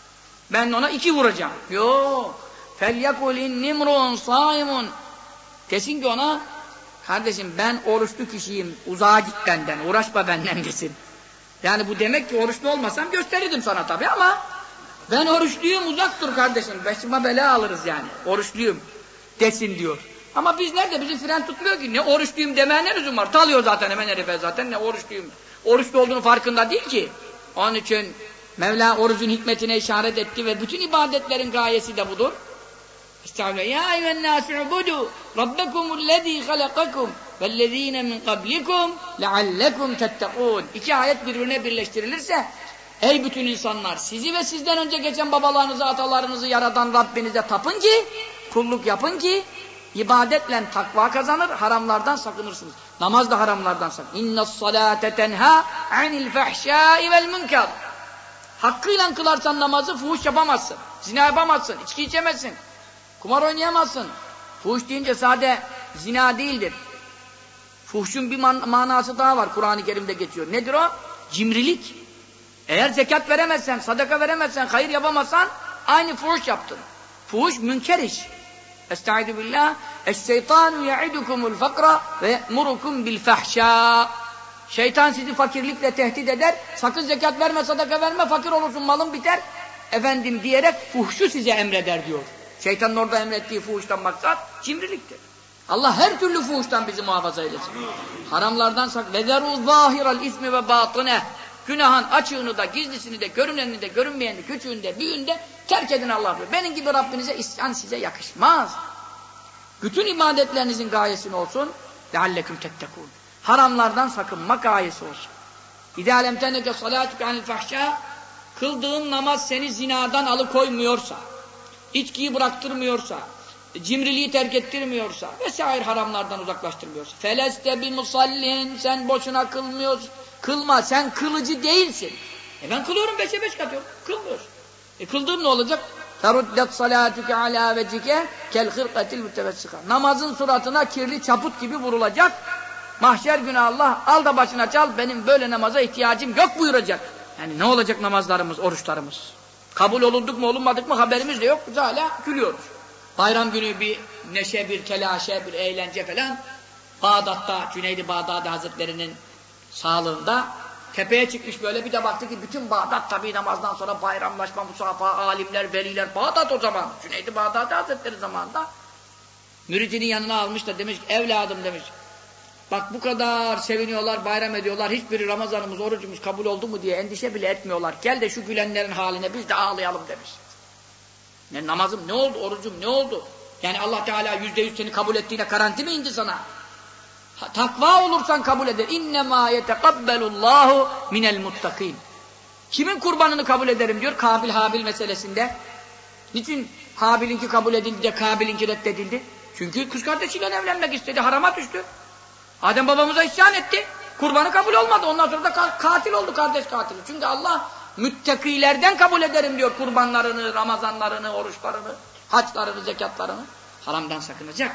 Ben ona iki vuracağım. Yok. فَلْيَقُلْ اِنِّمْرُونَ صَائِمٌ, desin ki ona, kardeşim ben oruçlu kişiyim, uzağa git benden, uğraşma benden desin. Yani bu demek ki oruçlu olmasam gösterirdim sana tabii ama ben oruçluyum, uzak dur kardeşim, başıma bela alırız yani, oruçluyum desin diyor. Ama biz nerede? Bizi fren tutmuyor ki. Ne oruçluyum demeye ne lüzum var? Talıyor zaten hemen herife zaten. Ne oruçluyum. Oruçlu olduğunu farkında değil ki. Onun için Mevla orucun hikmetine işaret etti ve bütün ibadetlerin gayesi de budur. Estağfirullah. Ya eyyühennâsü ubudu rabbekumullezî halakakum vellezîne min kablikum leallekum tettekûn. İki ayet birbirine birleştirilirse, ey bütün insanlar, sizi ve sizden önce geçen babalarınızı, atalarınızı yaradan Rabbinize tapın ki, kulluk yapın ki, İbadetle takva kazanır, haramlardan sakınırsınız. Namaz da haramlardan sakın. İnne s-salâte tenhâ anil fehşâi vel münker. Hakkıyla kılarsan namazı fuhuş yapamazsın. Zina yapamazsın, içki içemezsin. Kumar oynayamazsın. Fuhuş deyince sade zina değildir. Fuhuşun bir man manası daha var, Kur'an-ı Kerim'de geçiyor. Nedir o? Cimrilik. Eğer zekat veremezsen, sadaka veremezsen, hayır yapamazsan aynı fuhuş yaptın. Fuhuş münker iş. Estaizu billah. Eşşeytanu ya'idukumul fakra ve ye'murukum bil fahşâ. Şeytan sizi fakirlikle tehdit eder. Sakın zekat verme, sadaka verme, fakir olursun, malın biter. Efendim diyerek fuhşu size emreder diyor. Şeytanın orada emrettiği fuhuştan maksat cimriliktir. Allah her türlü fuhuştan bizi muhafaza eylesin. Haramlardan sak. Ve zerû zâhiral ismi ve bâtıneh. Günahın açığını da, gizlisini de, görünenini de, görünmeyeni de, küçüğünü de, büyüğünü de terk edin Allah diyor. Benim gibi Rabbinize isyan size yakışmaz. Bütün ibadetlerinizin gayesi olsun. لَعَلَّكُمْ تَتَّقُونَ. Haramlardan sakınma gayesi olsun. اِذَا لَمْ تَنَّكَ صَلَاتُكَ عَنِ الْفَحْشَى. Kıldığın namaz seni zinadan alıkoymuyorsa, içkiyi bıraktırmıyorsa, cimriliği terk ettirmiyorsa vesaire haramlardan uzaklaştırmıyorsa. فَلَسْتَ بِمُصَلِّنْ. Sen boşuna kılmıyorsun. Kılma, sen kılıcı değilsin. E ben kılıyorum, beşe beş katıyorum. Kılmıyorsun. E kıldığım ne olacak? فَرُدَّتْ صَلَاتُكَ عَلَى وَجِكَ كَالْخِرْقَةِ الْمُتَّبَسِّقَةِ. Namazın suratına kirli çaput gibi vurulacak. Mahşer günü Allah, al da başına çal, benim böyle namaza ihtiyacım yok buyuracak. Yani ne olacak namazlarımız, oruçlarımız? Kabul olunduk mu, olunmadık mı haberimiz de yok. Biz hala gülüyoruz. Bayram günü bir neşe, bir telaşe, bir eğlence falan. Bağdat'ta, Cüneyd-i Bağdadi Hazretleri'nin sağlığında tepeye çıkmış böyle, bir de baktı ki bütün Bağdat tabii namazdan sonra bayramlaşma, musafaha, alimler, veliler, Bağdat o zaman, Cüneyd-i Bağdadi Hazretleri zamanında müridinin yanına almış da demiş ki, evladım demiş, Bak bu kadar seviniyorlar, bayram ediyorlar. Hiçbiri Ramazanımız, orucumuz kabul oldu mu diye endişe bile etmiyorlar. Gel de şu gülenlerin haline biz de ağlayalım demiş. Ne namazım ne oldu, orucum ne oldu? Yani Allah Teala yüzde yüz seni kabul ettiğine garanti mi indi sana? Ha, takva olursan kabul eder. İnnemâ yetekabbelullâhu minel muttakîn. Kimin kurbanını kabul ederim diyor Kabil Habil meselesinde. Niçin Habil'inki kabul edildi de Kabil'inki reddedildi? Çünkü kız kardeşiyle evlenmek istedi, harama düştü. Adem babamıza isyan etti. Kurbanı kabul olmadı. Ondan sonra da katil oldu, kardeş katili. Çünkü Allah müttakilerden kabul ederim diyor kurbanlarını, Ramazanlarını, oruçlarını, haçlarını, zekatlarını. Haramdan sakınacak.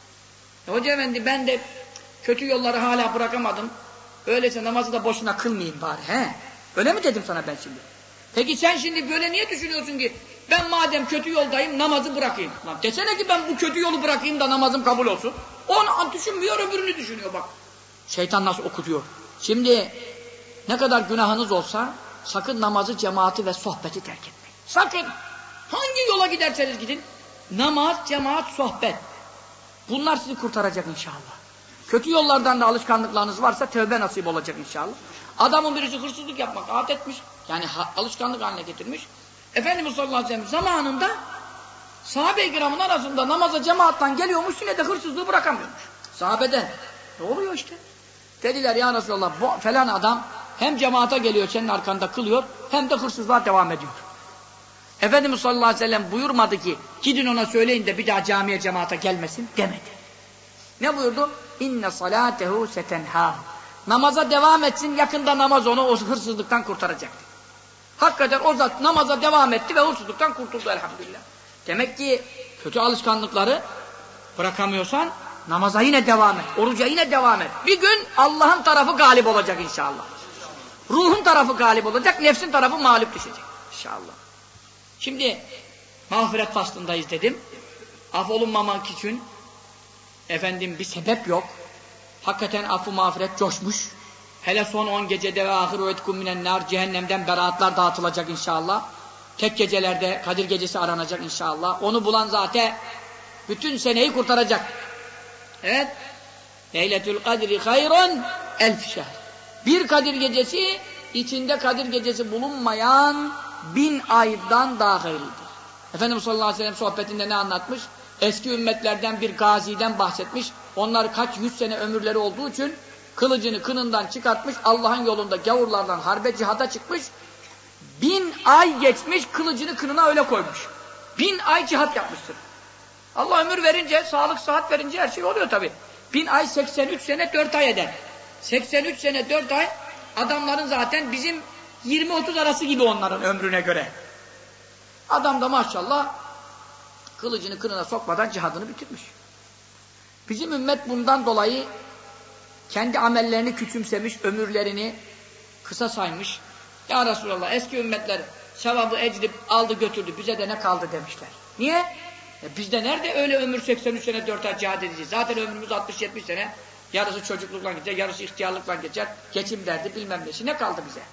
E Hoca efendi ben de kötü yolları hala bırakamadım. Öyleyse namazı da boşuna kılmayayım bari. He? Öyle mi dedim sana ben şimdi? Peki sen şimdi böyle niye düşünüyorsun ki ben madem kötü yoldayım namazı bırakayım? Lan desene ki ben bu kötü yolu bırakayım da namazım kabul olsun. Onu düşünmüyor, öbürünü düşünüyor bak. Şeytan nasıl okutuyor. Şimdi ne kadar günahınız olsa sakın namazı, cemaati ve sohbeti terk etmeyin. Sakın. Hangi yola giderseniz gidin. Namaz, cemaat, sohbet. Bunlar sizi kurtaracak inşallah. Kötü yollardan da alışkanlıklarınız varsa tövbe nasip olacak inşallah. Adamın birisi hırsızlık yapmak adet etmiş. Yani alışkanlık haline getirmiş. Efendimiz sallallahu aleyhi ve sellem zamanında sahabe-i kiramın arasında namaza cemaattan geliyormuş, yine de hırsızlığı bırakamıyormuş. Sahabeden. Ne oluyor işte? Dediler ya Resulallah bu falan adam hem cemaate geliyor, senin arkanda kılıyor, hem de hırsızlığa devam ediyor. Efendimiz sallallahu aleyhi ve sellem buyurmadı ki gidin ona söyleyin de bir daha camiye cemaate gelmesin demedi. Ne buyurdu? İnne salatehu setenha. Namaza devam etsin, yakında namaz onu o hırsızlıktan kurtaracaktı. Hakikaten o zat namaza devam etti ve hırsızlıktan kurtuldu elhamdülillah. Demek ki kötü alışkanlıkları bırakamıyorsan namaza yine devam et, oruca yine devam et. Bir gün Allah'ın tarafı galip olacak inşallah. Ruhun tarafı galip olacak, nefsin tarafı mağlup düşecek inşallah. Şimdi mağfiret faslındayız dedim. Affolunmamak için efendim bir sebep yok. Hakikaten affı mağfiret coşmuş. Hele son on gecede ve ahir etkum minen nar, cehennemden beraatlar dağıtılacak inşallah. Tek gecelerde Kadir gecesi aranacak inşallah. Onu bulan zaten bütün seneyi kurtaracak. Evet. Leyletül kadri hayrun elf şehr. Bir Kadir gecesi içinde Kadir gecesi bulunmayan bin aydan daha hayırlıdır. Efendimiz sallallahu aleyhi ve sellem sohbetinde ne anlatmış? Eski ümmetlerden bir gaziden bahsetmiş. Onlar kaç yüz sene ömürleri olduğu için kılıcını kınından çıkartmış, Allah'ın yolunda gavurlardan harbe cihada çıkmış. Bin ay geçmiş, kılıcını kınına öyle koymuş. Bin ay cihat yapmıştır. Allah ömür verince, sağlık sıhhat verince her şey oluyor tabi. Bin ay seksen üç sene dört ay eder. seksen üç sene dört ay adamların zaten bizim yirmi otuz arası gibi onların ömrüne göre. Adam da maşallah kılıcını kınına sokmadan cihadını bitirmiş. Bizim ümmet bundan dolayı kendi amellerini küçümsemiş, ömürlerini kısa saymış. Ya Resulallah eski ümmetler sevabı ecdip aldı götürdü, bize de ne kaldı demişler. Niye? E bizde nerede öyle ömür seksen üç sene dört ay cihad edeceğiz. Zaten ömrümüz altmış yetmiş sene. Yarısı çocuklukla geçer, yarısı ihtiyarlıkla geçer. Geçim derdi bilmem nesi. Ne kaldı bize?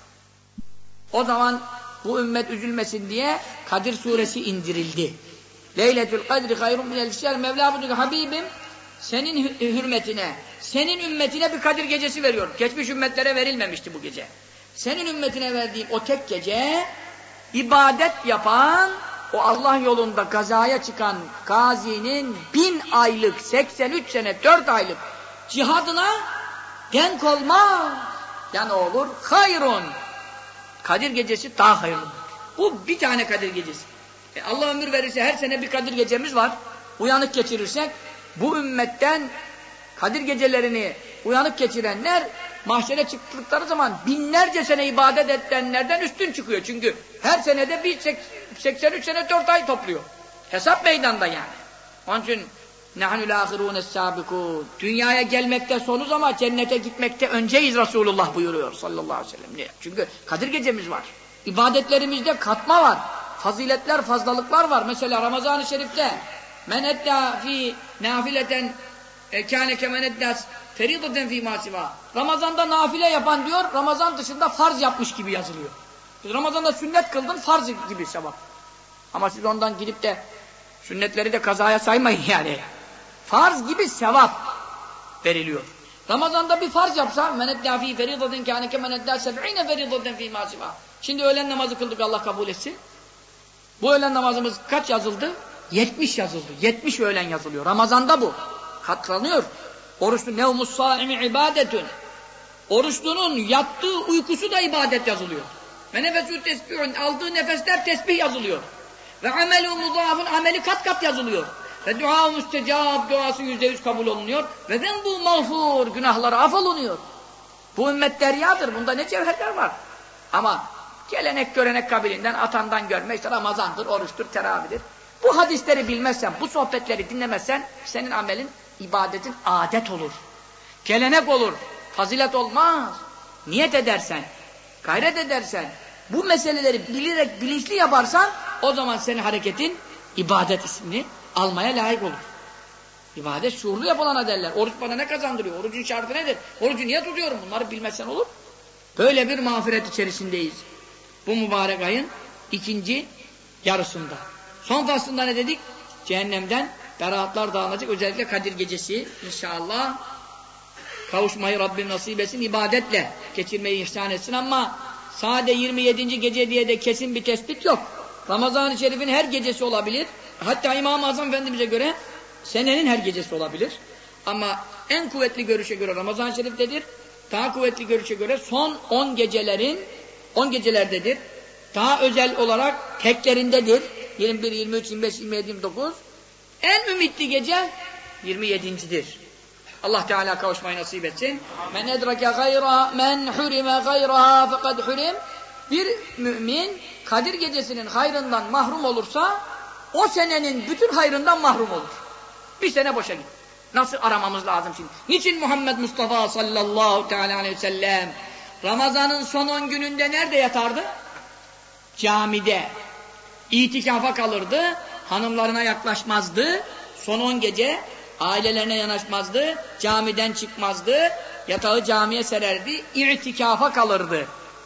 O zaman bu ümmet üzülmesin diye Kadir suresi indirildi. Leyletül kadri hayrun minel şehr. Mevla buyuruyor Habibim senin hürmetine, senin ümmetine bir Kadir gecesi veriyorum. Geçmiş ümmetlere verilmemişti bu gece. Senin ümmetine verdiğim o tek gece ibadet yapan, o Allah yolunda gazaya çıkan gazinin bin aylık, seksen üç sene, dört aylık cihadına denk olmaz. Ya ne olur? Hayrun. Kadir gecesi daha hayırlı. Bu bir tane Kadir gecesi. E Allah ömür verirse her sene bir Kadir gecemiz var. Uyanık geçirirsek bu ümmetten Kadir gecelerini uyanık geçirenler mahşere çıktıkları zaman binlerce sene ibadet edenlerden üstün çıkıyor. Çünkü her senede bir seksen üç sene dört ay topluyor. Hesap meydanda yani. Onun için nahnu l-ahirûne s-sâbikûn. Dünyaya gelmekte sonuz ama cennete gitmekte önceyiz Resulullah buyuruyor sallallahu aleyhi ve sellem. Niye? Çünkü Kadir gecemiz var. İbadetlerimizde katma var. Faziletler, fazlalıklar var. Mesela Ramazan-ı Şerif'te men edda fi nafileten kâne kemen edda feridaten fî mâ sivâ. Ramazan'da nafile yapan diyor, Ramazan dışında farz yapmış gibi yazılıyor. Ramazan'da sünnet kıldın, farz gibi sevap. Ama siz ondan gidip de sünnetleri de kazaya saymayın yani. Farz gibi sevap veriliyor. Ramazan'da bir farz yapsa men edda fi feridatin kâne kemen edda seb'ine feridaten fî mâ sivâ. Şimdi öğlen namazı kıldık, Allah kabul etsin. Bu öğlen namazımız kaç yazıldı? yetmiş yazıldı. yetmiş öğlen yazılıyor. Ramazan'da bu. Katlanıyor. Oruçlu nevmus sâimi ibâdetün. Oruçlunun yattığı uykusu da ibadet yazılıyor. Ve nefesü tesbihün, aldığı nefesler tesbih yazılıyor. Ve amelü mudâfın, ameli kat kat yazılıyor. Ve dua-u müstecab, duası yüzde yüz kabul olunuyor. Ve zenbu mağfur, günahları afolunuyor. Bu ümmet deryadır. Bunda ne cevherler var. Ama gelenek görenek kabilinden, atandan görme, işte Ramazan'dır, oruçtur, teravihdir. Bu hadisleri bilmezsen, bu sohbetleri dinlemezsen, senin amelin, ibadetin adet olur. Gelenek olur. Fazilet olmaz. Niyet edersen, gayret edersen, bu meseleleri bilerek, bilinçli yaparsan, o zaman senin hareketin ibadet ismini almaya layık olur. İbadet şuurlu yapılana derler. Oruç bana ne kazandırıyor? Orucun şartı nedir? Orucu niye tutuyorum? Bunları bilmezsen olur. Böyle bir mağfiret içerisindeyiz. Bu mübarek ayın ikinci yarısında. Son faslında ne dedik? Cehennemden beraatlar dağılacak. Özellikle Kadir Gecesi inşallah kavuşmayı Rabbim nasip etsin. İbadetle geçirmeyi ihsan etsin ama sade yirmi yedinci gece diye de kesin bir tespit yok. Ramazan-ı Şerif'in her gecesi olabilir. Hatta İmam-ı Azam Efendimiz'e göre senenin her gecesi olabilir. Ama en kuvvetli görüşe göre Ramazan-ı Şerif'tedir. Daha kuvvetli görüşe göre son on gecelerin on gecelerdedir. Daha özel olarak teklerindedir. yirmi bir, yirmi üç, yirmi beş, yirmi yedi, yirmi dokuz. En ümitli gece yirmi yedincidir. Allah Teala kavuşmayı nasip etsin. Men edrake gayra men hurime gayraha fekad hurim. Bir mümin Kadir Gecesi'nin hayrından mahrum olursa o senenin bütün hayrından mahrum olur. Bir sene boşa gidiyor. Nasıl aramamız lazım şimdi? Niçin Muhammed Mustafa sallallahu teala aleyhi ve sellem Ramazan'ın son on gününde nerede yatardı? Camide. İtikafa kalırdı. Hanımlarına yaklaşmazdı. Son on gece ailelerine yanaşmazdı. Camiden çıkmazdı. Yatağı camiye sererdi. İtikafa kalırdı.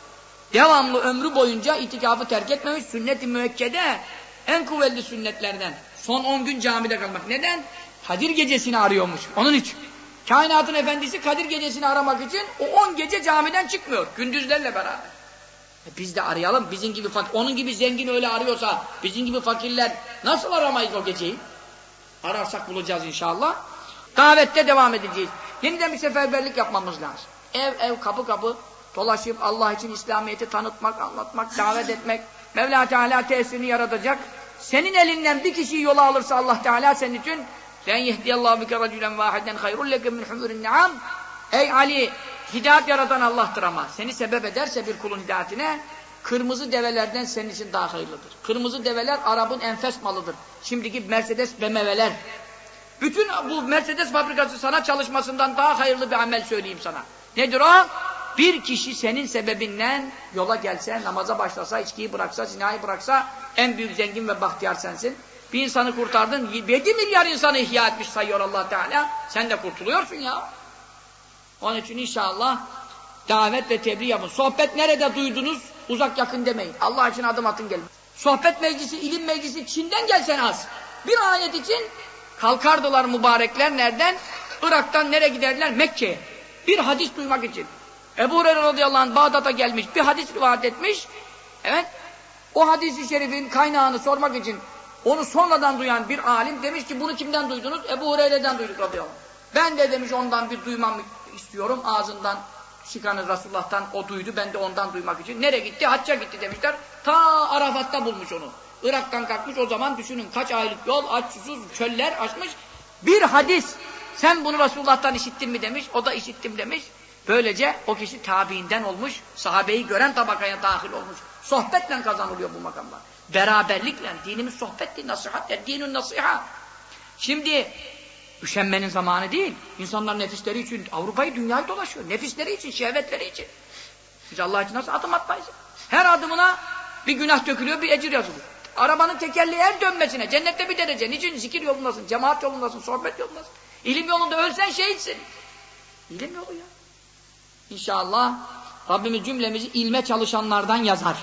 Devamlı ömrü boyunca itikafı terk etmemiş. Sünnet-i müekkede en kuvvetli sünnetlerden. Son on gün camide kalmak. Neden? Kadir Gecesi'ni arıyormuş. Onun için. Kainatın efendisi Kadir Gecesi'ni aramak için o on gece camiden çıkmıyor. Gündüzlerle beraber. E biz de arayalım. Bizim gibi fakir, onun gibi zengin öyle arıyorsa bizim gibi fakirler nasıl aramayız o geceyi? Ararsak bulacağız inşallah. Davette devam edeceğiz. Yeniden bir seferberlik yapmamız lazım. Ev ev kapı kapı dolaşıp Allah için İslamiyet'i tanıtmak, anlatmak, davet etmek. Mevla Teala tesirini yaratacak. Senin elinden bir kişiyi yola alırsa Allah Teala senin için sen yehdiyallahu bike racülen vahiden hayrul leke min humurin ni'am. Ey Ali, hidayet yaratan Allah'tır ama seni sebep ederse bir kulun hidayetine kırmızı develerden senin için daha hayırlıdır. Kırmızı develer Arap'ın enfes malıdır. Şimdiki Mercedes B M W'ler. Bütün bu Mercedes fabrikası sana çalışmasından daha hayırlı bir amel söyleyeyim sana. Nedir o? Bir kişi senin sebebinden yola gelse, namaza başlasa, içkiyi bıraksa, zinayı bıraksa en büyük zengin ve bahtiyar sensin. Bir insanı kurtardın, yedi milyar insanı ihya etmiş sayıyor Allah Teala. Sen de kurtuluyorsun ya. Onun için inşallah davet ve tebliğ yapın. Sohbet nerede duydunuz? Uzak yakın demeyin. Allah için adım atın gelin. Sohbet meclisi, ilim meclisi Çin'den gelsen az. Bir ayet için kalkardılar mübarekler nereden? Irak'tan nereye giderdiler? Mekke'ye. Bir hadis duymak için. Ebu Hureyre radıyallahu anh Bağdat'a gelmiş, bir hadis rivayet etmiş. Evet. O hadis-i şerifin kaynağını sormak için onu sonradan duyan bir alim demiş ki bunu kimden duydunuz? Ebu Hureyre'den duyduk radıyallahu anh. Ben de demiş ondan bir duymam istiyorum. Ağzından çıkanı Resulullah'tan o duydu. Ben de ondan duymak için. Nereye gitti? Hacca gitti demişler. Ta Arafat'ta bulmuş onu. Irak'tan kalkmış o zaman düşünün kaç aylık yol, aç susuz çöller açmış. Bir hadis. Sen bunu Resulullah'tan işittin mi demiş. O da işittim demiş. Böylece o kişi tabiinden olmuş. Sahabeyi gören tabakaya dahil olmuş. Sohbetle kazanılıyor bu makamlar. Beraberlikle. Dinimiz sohbetti, nasihat, dinun nasiha. Şimdi üşenmenin zamanı değil. İnsanlar nefisleri için Avrupa'yı, dünyayı dolaşıyor. Nefisleri için, şehvetleri için. Biz Allah için nasıl adım atmayız? Her adımına bir günah dökülüyor, bir ecir yazılıyor. Arabanın tekerleği her dönmesine, cennette bir derece. Niçin? Zikir yolundasın, cemaat yolundasın, sohbet yolundasın. İlim yolunda ölsen şehitsin. İlim yolu ya. İnşallah Rabbimiz cümlemizi ilme çalışanlardan yazar.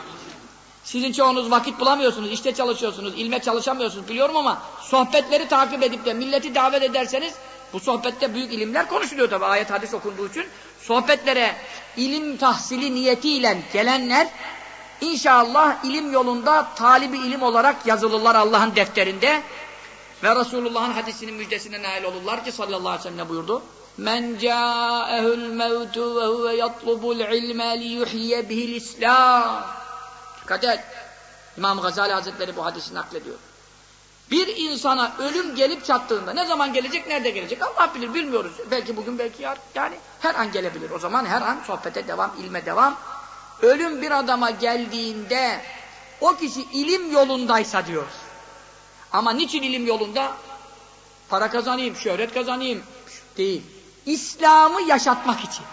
Sizin çoğunuz vakit bulamıyorsunuz, işte çalışıyorsunuz, ilme çalışamıyorsunuz biliyorum ama sohbetleri takip edip de milleti davet ederseniz Bu sohbette büyük ilimler konuşuluyor tabi ayet hadis okunduğu için. Sohbetlere ilim tahsili niyetiyle gelenler İnşallah ilim yolunda talibi ilim olarak yazılırlar Allah'ın defterinde ve Resulullah'ın hadisinin müjdesine nail olurlar ki sallallahu aleyhi ve sellem ne buyurdu? Men câehul mevtu ve huve yatlubul ilme li yuhyiye bihil islam. Dikkat et. İmam Gazali Hazretleri bu hadisi naklediyor. Bir insana ölüm gelip çattığında ne zaman gelecek, nerede gelecek? Allah bilir, bilmiyoruz. Belki bugün, belki yarın. Yani her an gelebilir. O zaman her an sohbete devam, ilme devam. Ölüm bir adama geldiğinde o kişi ilim yolundaysa diyor. Ama niçin ilim yolunda? Para kazanayım, şöhret kazanayım değil. İslam'ı yaşatmak için.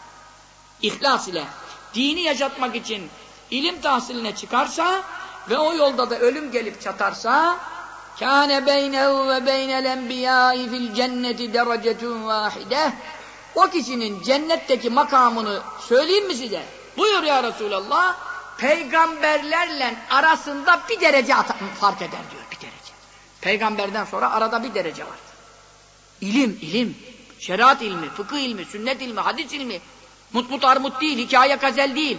İhlas ile dini yaşatmak için ilim tahsiline çıkarsa ve o yolda da ölüm gelip çatarsa kâne beynehu ve beynel enbiyâi fil cenneti derecetun vâhide. O kişinin cennetteki makamını söyleyeyim mi size? Buyur ya Resulallah, peygamberlerle arasında bir derece fark eder diyor, bir derece. Peygamberden sonra arada bir derece var. İlim, ilim, şeriat ilmi, fıkıh ilmi, sünnet ilmi, hadis ilmi, mutmut armut değil, hikaye gazel değil.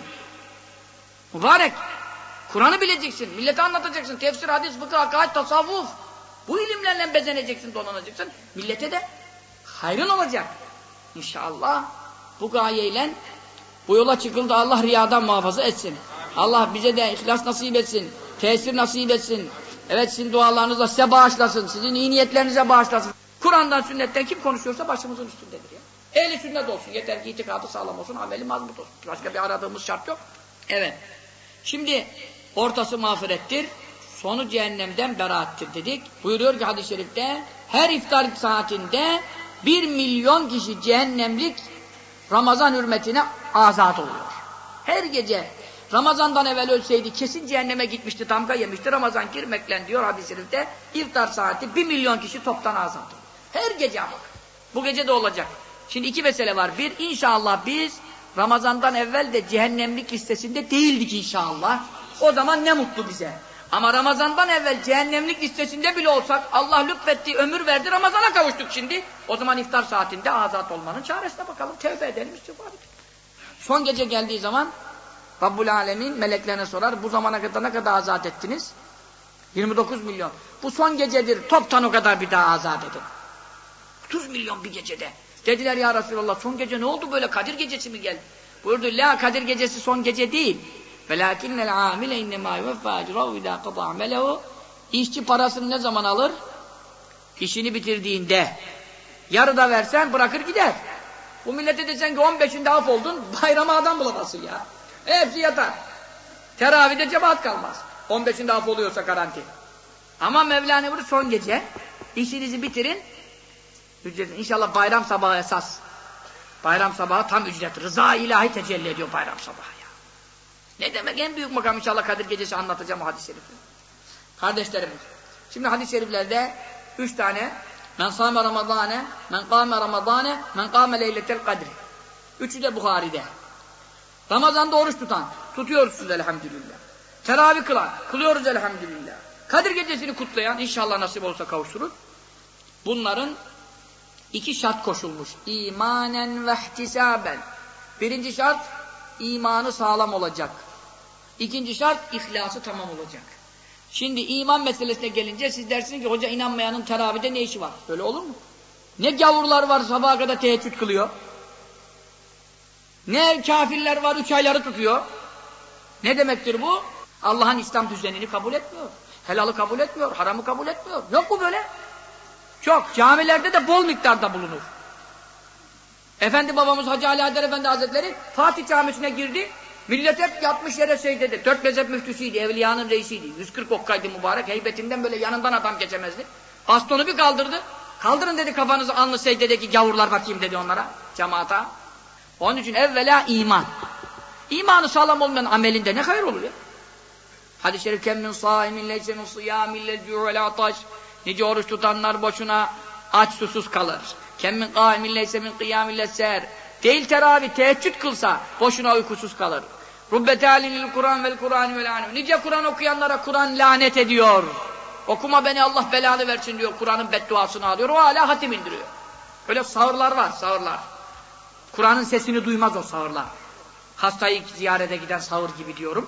Mübarek, Kur'an'ı bileceksin, millete anlatacaksın, tefsir, hadis, fıkıh, akaid, tasavvuf. Bu ilimlerle bezeneceksin, donanacaksın, millete de hayrın olacak. İnşallah bu gayeyle bu yola çıkıldı, Allah riyadan muhafaza etsin. Allah bize de ihlas nasip etsin, tesir nasip etsin. Evet, sizin dualarınızla size bağışlasın, sizin iyi niyetlerinize bağışlasın. Kur'an'dan, sünnetten kim konuşuyorsa başımızın üstündedir ya. Ehli sünnet olsun, yeter ki itikadı sağlam olsun, ameli mazbut olsun. Başka bir aradığımız şart yok. Evet. Şimdi ortası mağfirettir, sonu cehennemden beraattir dedik. Buyuruyor ki hadis-i şerifte, her iftar saatinde bir milyon kişi cehennemlik Ramazan hürmetine azat oluyor. Her gece Ramazan'dan evvel ölseydi kesin cehenneme gitmişti, damga yemişti. Ramazan girmekle diyor hadis-i şerifte, iftar saati bir milyon kişi toptan azat oluyor. Her gece ama. Bu gece de olacak. Şimdi iki mesele var. Bir, inşallah biz Ramazan'dan evvel de cehennemlik listesinde değildik inşallah. O zaman ne mutlu bize. Ama Ramazan'dan evvel cehennemlik listesinde bile olsak, Allah lütfetti, ömür verdi, Ramazan'a kavuştuk şimdi. O zaman iftar saatinde azat olmanın çaresine bakalım. Tevbe edelim, istiğfar edelim. Son gece geldiği zaman Rabbul Alemin meleklerine sorar, bu zamana kadar ne kadar azat ettiniz? yirmi dokuz milyon. Bu son gecedir, toptan o kadar bir daha azat edin. otuz milyon bir gecede. Dediler ya Resulallah, son gece ne oldu böyle, Kadir gecesi mi geldi? Buyurdu, la Kadir gecesi son gece değil. وَلَاكِنَّ الْعَامِلَ اِنَّمَا يُوَفَّى اَجْرَهُ اِذَا قَضَى عَمَلَهُ. İşçi parasını ne zaman alır? İşini bitirdiğinde. Yarıda versen bırakır gider. Bu millete desen ki on beşinde af oldun, bayrama adam bulamazsın ya. Hepsi yatar. Teravide cemaat kalmaz. on beşinde af oluyorsa garanti. Ama Mevlana bunu son gece işinizi bitirin. Ücret. İnşallah bayram sabahı esas. Bayram sabahı tam ücret. Rıza ilahi tecelli ediyor bayram sabahı ya. Ne demek en büyük makam, inşallah Kadir gecesi anlatacağım o hadis-i şerifi. Kardeşlerimiz. Şimdi hadis-i şeriflerde üç tane men sâme ramadâne, men kâme ramadâne, men kâme leyletel kadri. Üçü de Buhari'de. Ramazan'da oruç tutan, tutuyoruz elhamdülillah. Teravih kılan, kılıyoruz elhamdülillah. Kadir gecesini kutlayan, inşallah nasip olsa kavuşturur. Bunların iki şart koşulmuş. İmanen ve ihtisaben. Birinci şart, imanı sağlam olacak. İkinci şart, ihlası tamam olacak. Şimdi iman meselesine gelince siz dersiniz ki hoca inanmayanın teravide ne işi var? Böyle olur mu? Ne gavurlar var sabaha kadar teheccüd kılıyor. Ne kafirler var üç ayları tutuyor. Ne demektir bu? Allah'ın İslam düzenini kabul etmiyor. Helalı kabul etmiyor, haramı kabul etmiyor. Yok mu böyle? Çok. Camilerde de bol miktarda bulunur. Efendi babamız Hacı Ali Haydar Efendi Hazretleri Fatih Camisi'ne girdi. Millet hep yatmış yere secdede. Dört mezhep müftüsüydü, evliyanın reisiydi. yüz kırk okkaydı mübarek. Heybetinden böyle yanından adam geçemezdi. Bastonu bir kaldırdı. Kaldırın dedi kafanızı, alnı secdedeki gavurlar bakayım dedi onlara. Cemaata. Onun için evvela iman. İmanı sağlam olmayan amelinde ne hayır olur ya? Hadis-i şerif kemmin sâimin leyse min sıyâmin lezcû vel ataş. Nice oruç tutanlar boşuna aç susuz kalır. Kemmin kâimin leyse min kıyâmin lesser. Değil teravih, teheccüd kılsa boşuna uykusuz kalır. Rubbetâlinil Kur'an vel Kur'an vel ânem. Nice Kur'an okuyanlara Kur'an lanet ediyor. Okuma beni Allah belanı versin diyor. Kur'an'ın bedduasını alıyor. O hala hatim indiriyor. Öyle sağırlar var, sağırlar. Kur'an'ın sesini duymaz o sağırlar. Hastayı ziyarete giden sağır gibi diyorum.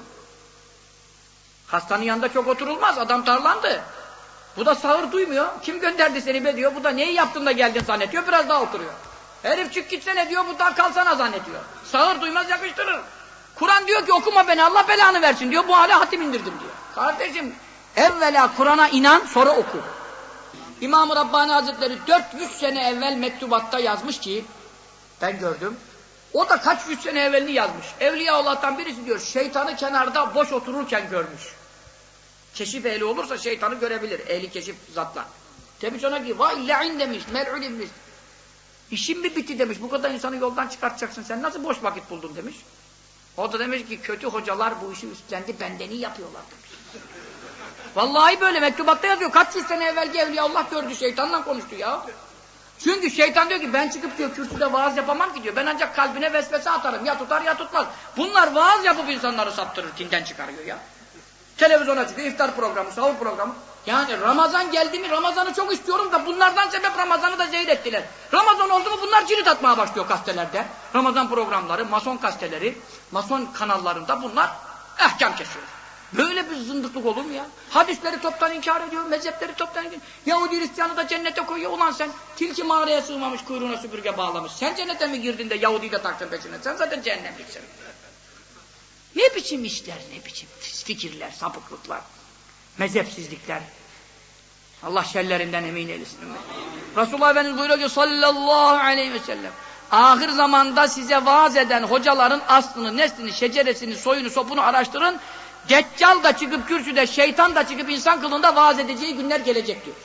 Hastanın yanında çok oturulmaz, adam darlandı. Bu da sağır duymuyor. Kim gönderdi seni be diyor. Bu da neyi yaptın da geldin zannediyor, biraz daha oturuyor. Herif çık gitsene diyor, bu da kalsana zannediyor. Sağır duymaz, yakıştırır. Kur'an diyor ki okuma beni, Allah belanı versin diyor, bu hale hatim indirdim diyor. Kardeşim, evvela Kur'an'a inan, sonra oku. İmam-ı Rabbani Hazretleri dört yüz sene evvel mektubatta yazmış ki, ben gördüm, o da kaç yüz sene evvelini yazmış. Evliyaullah'tan birisi diyor, şeytanı kenarda boş otururken görmüş. Keşif ehli olursa şeytanı görebilir, ehli keşif zatlar. Demiş ona ki, vay le'in demiş, mel'un demiş. İşin mi bitti demiş, bu kadar insanı yoldan çıkartacaksın, sen nasıl boş vakit buldun demiş. O da demiş ki, kötü hocalar bu işi üstlendi, benden iyi yapıyorlar demiş. Vallahi böyle mektubatta yazıyor, kaç yüz sene evvelki Evliyaullah gördü, şeytanla konuştu ya. Çünkü şeytan diyor ki, ben çıkıp diyor kürsüde vaaz yapamam ki diyor, ben ancak kalbine vesvese atarım, ya tutar ya tutmaz. Bunlar vaaz yapıp insanları saptırır, dinden çıkarıyor ya. Televizyona çıkıyor, iftar programı, sahur programı. Yani Ramazan geldi mi, Ramazan'ı çok istiyorum da bunlardan sebep Ramazan'ı da zehir ettiler. Ramazan oldu mu bunlar cirit atmaya başlıyor gazetelerde. Ramazan programları, mason gazeteleri, mason kanallarında bunlar ahkam kesiyor. Böyle bir zındıklık olur mu ya? Hadisleri toptan inkar ediyor, mezhepleri toptan inkar ediyor. Yahudi Hristiyanı da cennete koyuyor. Ulan sen tilki mağaraya sığmamış, kuyruğuna süpürge bağlamış. Sen cennete mi girdin de Yahudi'yi de taktın peşine? Sen zaten cehennemliksin. Ne biçim işler, ne biçim fikirler, sapıklıklar, mezhepsizlikler. Allah şerlerinden emin eylesin. Resulullah Efendimiz buyuruyor ki sallallahu aleyhi ve sellem, ahir zamanda size vaaz eden hocaların aslını, neslini, şeceresini, soyunu, sopunu araştırın. Deccal da çıkıp kürsüde, şeytan da çıkıp insan kılığında vaaz edeceği günler gelecek diyor.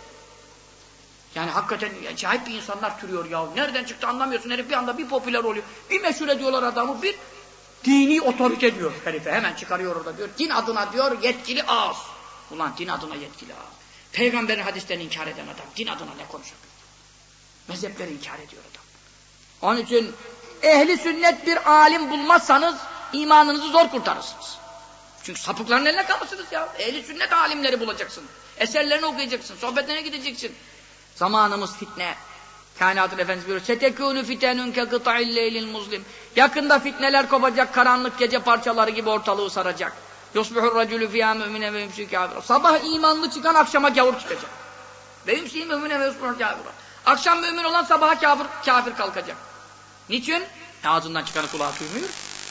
Yani hakikaten acayip bir insanlar türüyor ya. Nereden çıktı anlamıyorsun. Herif bir anda bir popüler oluyor. Bir meşhur ediyorlar adamı, bir dini otorite diyor herife. Hemen çıkarıyor orada diyor. Din adına diyor yetkili ağız. Ulan din adına yetkili ağız. Peygamberin hadislerini inkar eden adam. Din adına ne konuşabilir? Mezhepleri inkar ediyor adam. Onun için ehli sünnet bir alim bulmazsanız imanınızı zor kurtarırsınız. Çünkü sapıkların eline kalırsınız ya. Ehli sünnet alimleri bulacaksın. Eserlerini okuyacaksın. Sohbetlerine gideceksin. Zamanımız fitne. Kainatın Efendisi buyuruyor. Setekûnü fitenün ke gıta'il leylil muzlim. Yakında fitneler kopacak, karanlık gece parçaları gibi ortalığı saracak. Yusbihur racülü fiyâ mü'mine ve yumsî kâfira. Sabah imanlı çıkan akşama gavur çıkacak. Ve yumsî mü'mine ve yusbihur kâfira. Akşam mümin olan sabaha kafir, kafir kalkacak. Niçin? Ağzından çıkanı kulağa duymuyor.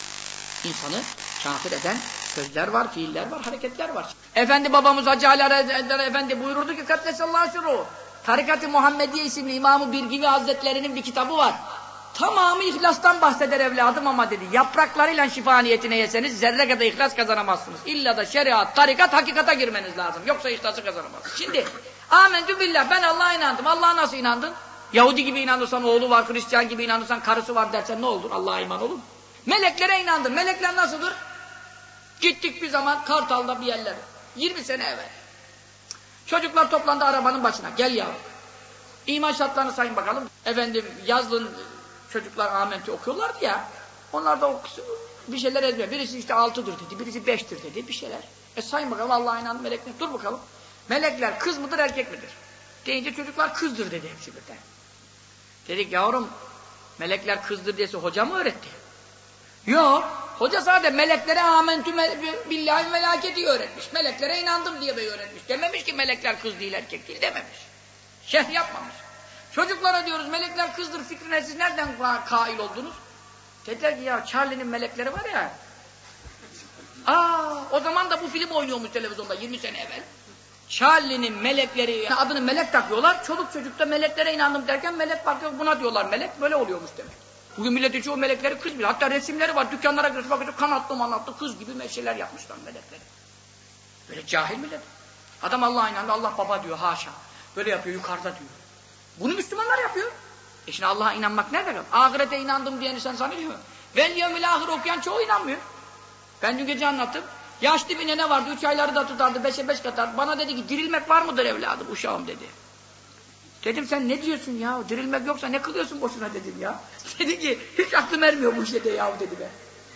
İnsanı kafir eden sözler var, fiiller var, hareketler var. Efendi babamız Hacı Ali Ender Efendi buyururdu ki Kaddesallahu sirruhu. Tarikat-ı Muhammediye isimli İmam-ı Birgivi Hazretleri'nin bir kitabı var. Tamamı ihlastan bahseder evladım ama dedi. Yapraklarıyla şifa niyetine yeseniz zerre kadar ihlas kazanamazsınız. İlla da şeriat, tarikat, hakikata girmeniz lazım. Yoksa ihlası kazanamazsınız. Şimdi amentü billah ben Allah'a inandım. Allah'a nasıl inandın? Yahudi gibi inanırsan oğlu var, Hristiyan gibi inanırsan karısı var dersen ne olur? Allah'a iman olur. Meleklere inandım. Melekler nasıldır? Gittik bir zaman Kartal'da bir yerlere. yirmi sene evvel. Çocuklar toplandı arabanın başına. Gel yavrum. İman şartlarını sayın bakalım. Efendim yazlığın çocuklar amentü okuyorlardı ya. Onlar da bir şeyler ezmiyor. Birisi işte altıdır dedi. Birisi beştir dedi. Bir şeyler. E sayın bakalım Allah'a inandı melekler. Dur bakalım. Melekler kız mıdır erkek midir? Deyince çocuklar kızdır dedi hepsi birden. Dedik yavrum melekler kızdır diyese hoca mı öğretti? Yok. Hoca sadece meleklere amentü billahi melaketi öğretmiş. Meleklere inandım diye de öğretmiş. Dememiş ki melekler kız değil erkek değil dememiş. Şerh yapmamış. Çocuklara diyoruz melekler kızdır fikrine siz nereden kail oldunuz? Dediler ki ya Charlie'nin melekleri var ya. Aa, o zaman da bu film oynuyormuş televizyonda yirmi sene evvel. Charlie'nin melekleri adını melek takıyorlar. Çoluk çocuk da meleklere inandım derken melek bakıyor buna diyorlar melek böyle oluyormuş demek. Bugün milletin çoğu melekleri kız bile. Hatta resimleri var. Dükkanlara girip bakıyor kanatlı manatlı kız gibi şeyler yapmışlar melekleri. Böyle cahil millet. Adam Allah'a inandı. Allah baba diyor haşa. Böyle yapıyor yukarıda diyor. Bunu Müslümanlar yapıyor. E şimdi Allah'a inanmak nerede kalır? Ahirete inandım diyen insan sanıyor mu? Vel yevmil ahir okuyan çoğu inanmıyor. Ben dün gece anlattım. Yaşlı bir nene vardı. Üç ayları da tutardı. Beşe beş katardı. Bana dedi ki dirilmek var mıdır evladım? Uşağım dedi. Dedim sen ne diyorsun ya? Dirilmek yoksa ne kılıyorsun boşuna dedim ya. Dedi ki hiç aklım ermiyor bu işe de yahu dedi be.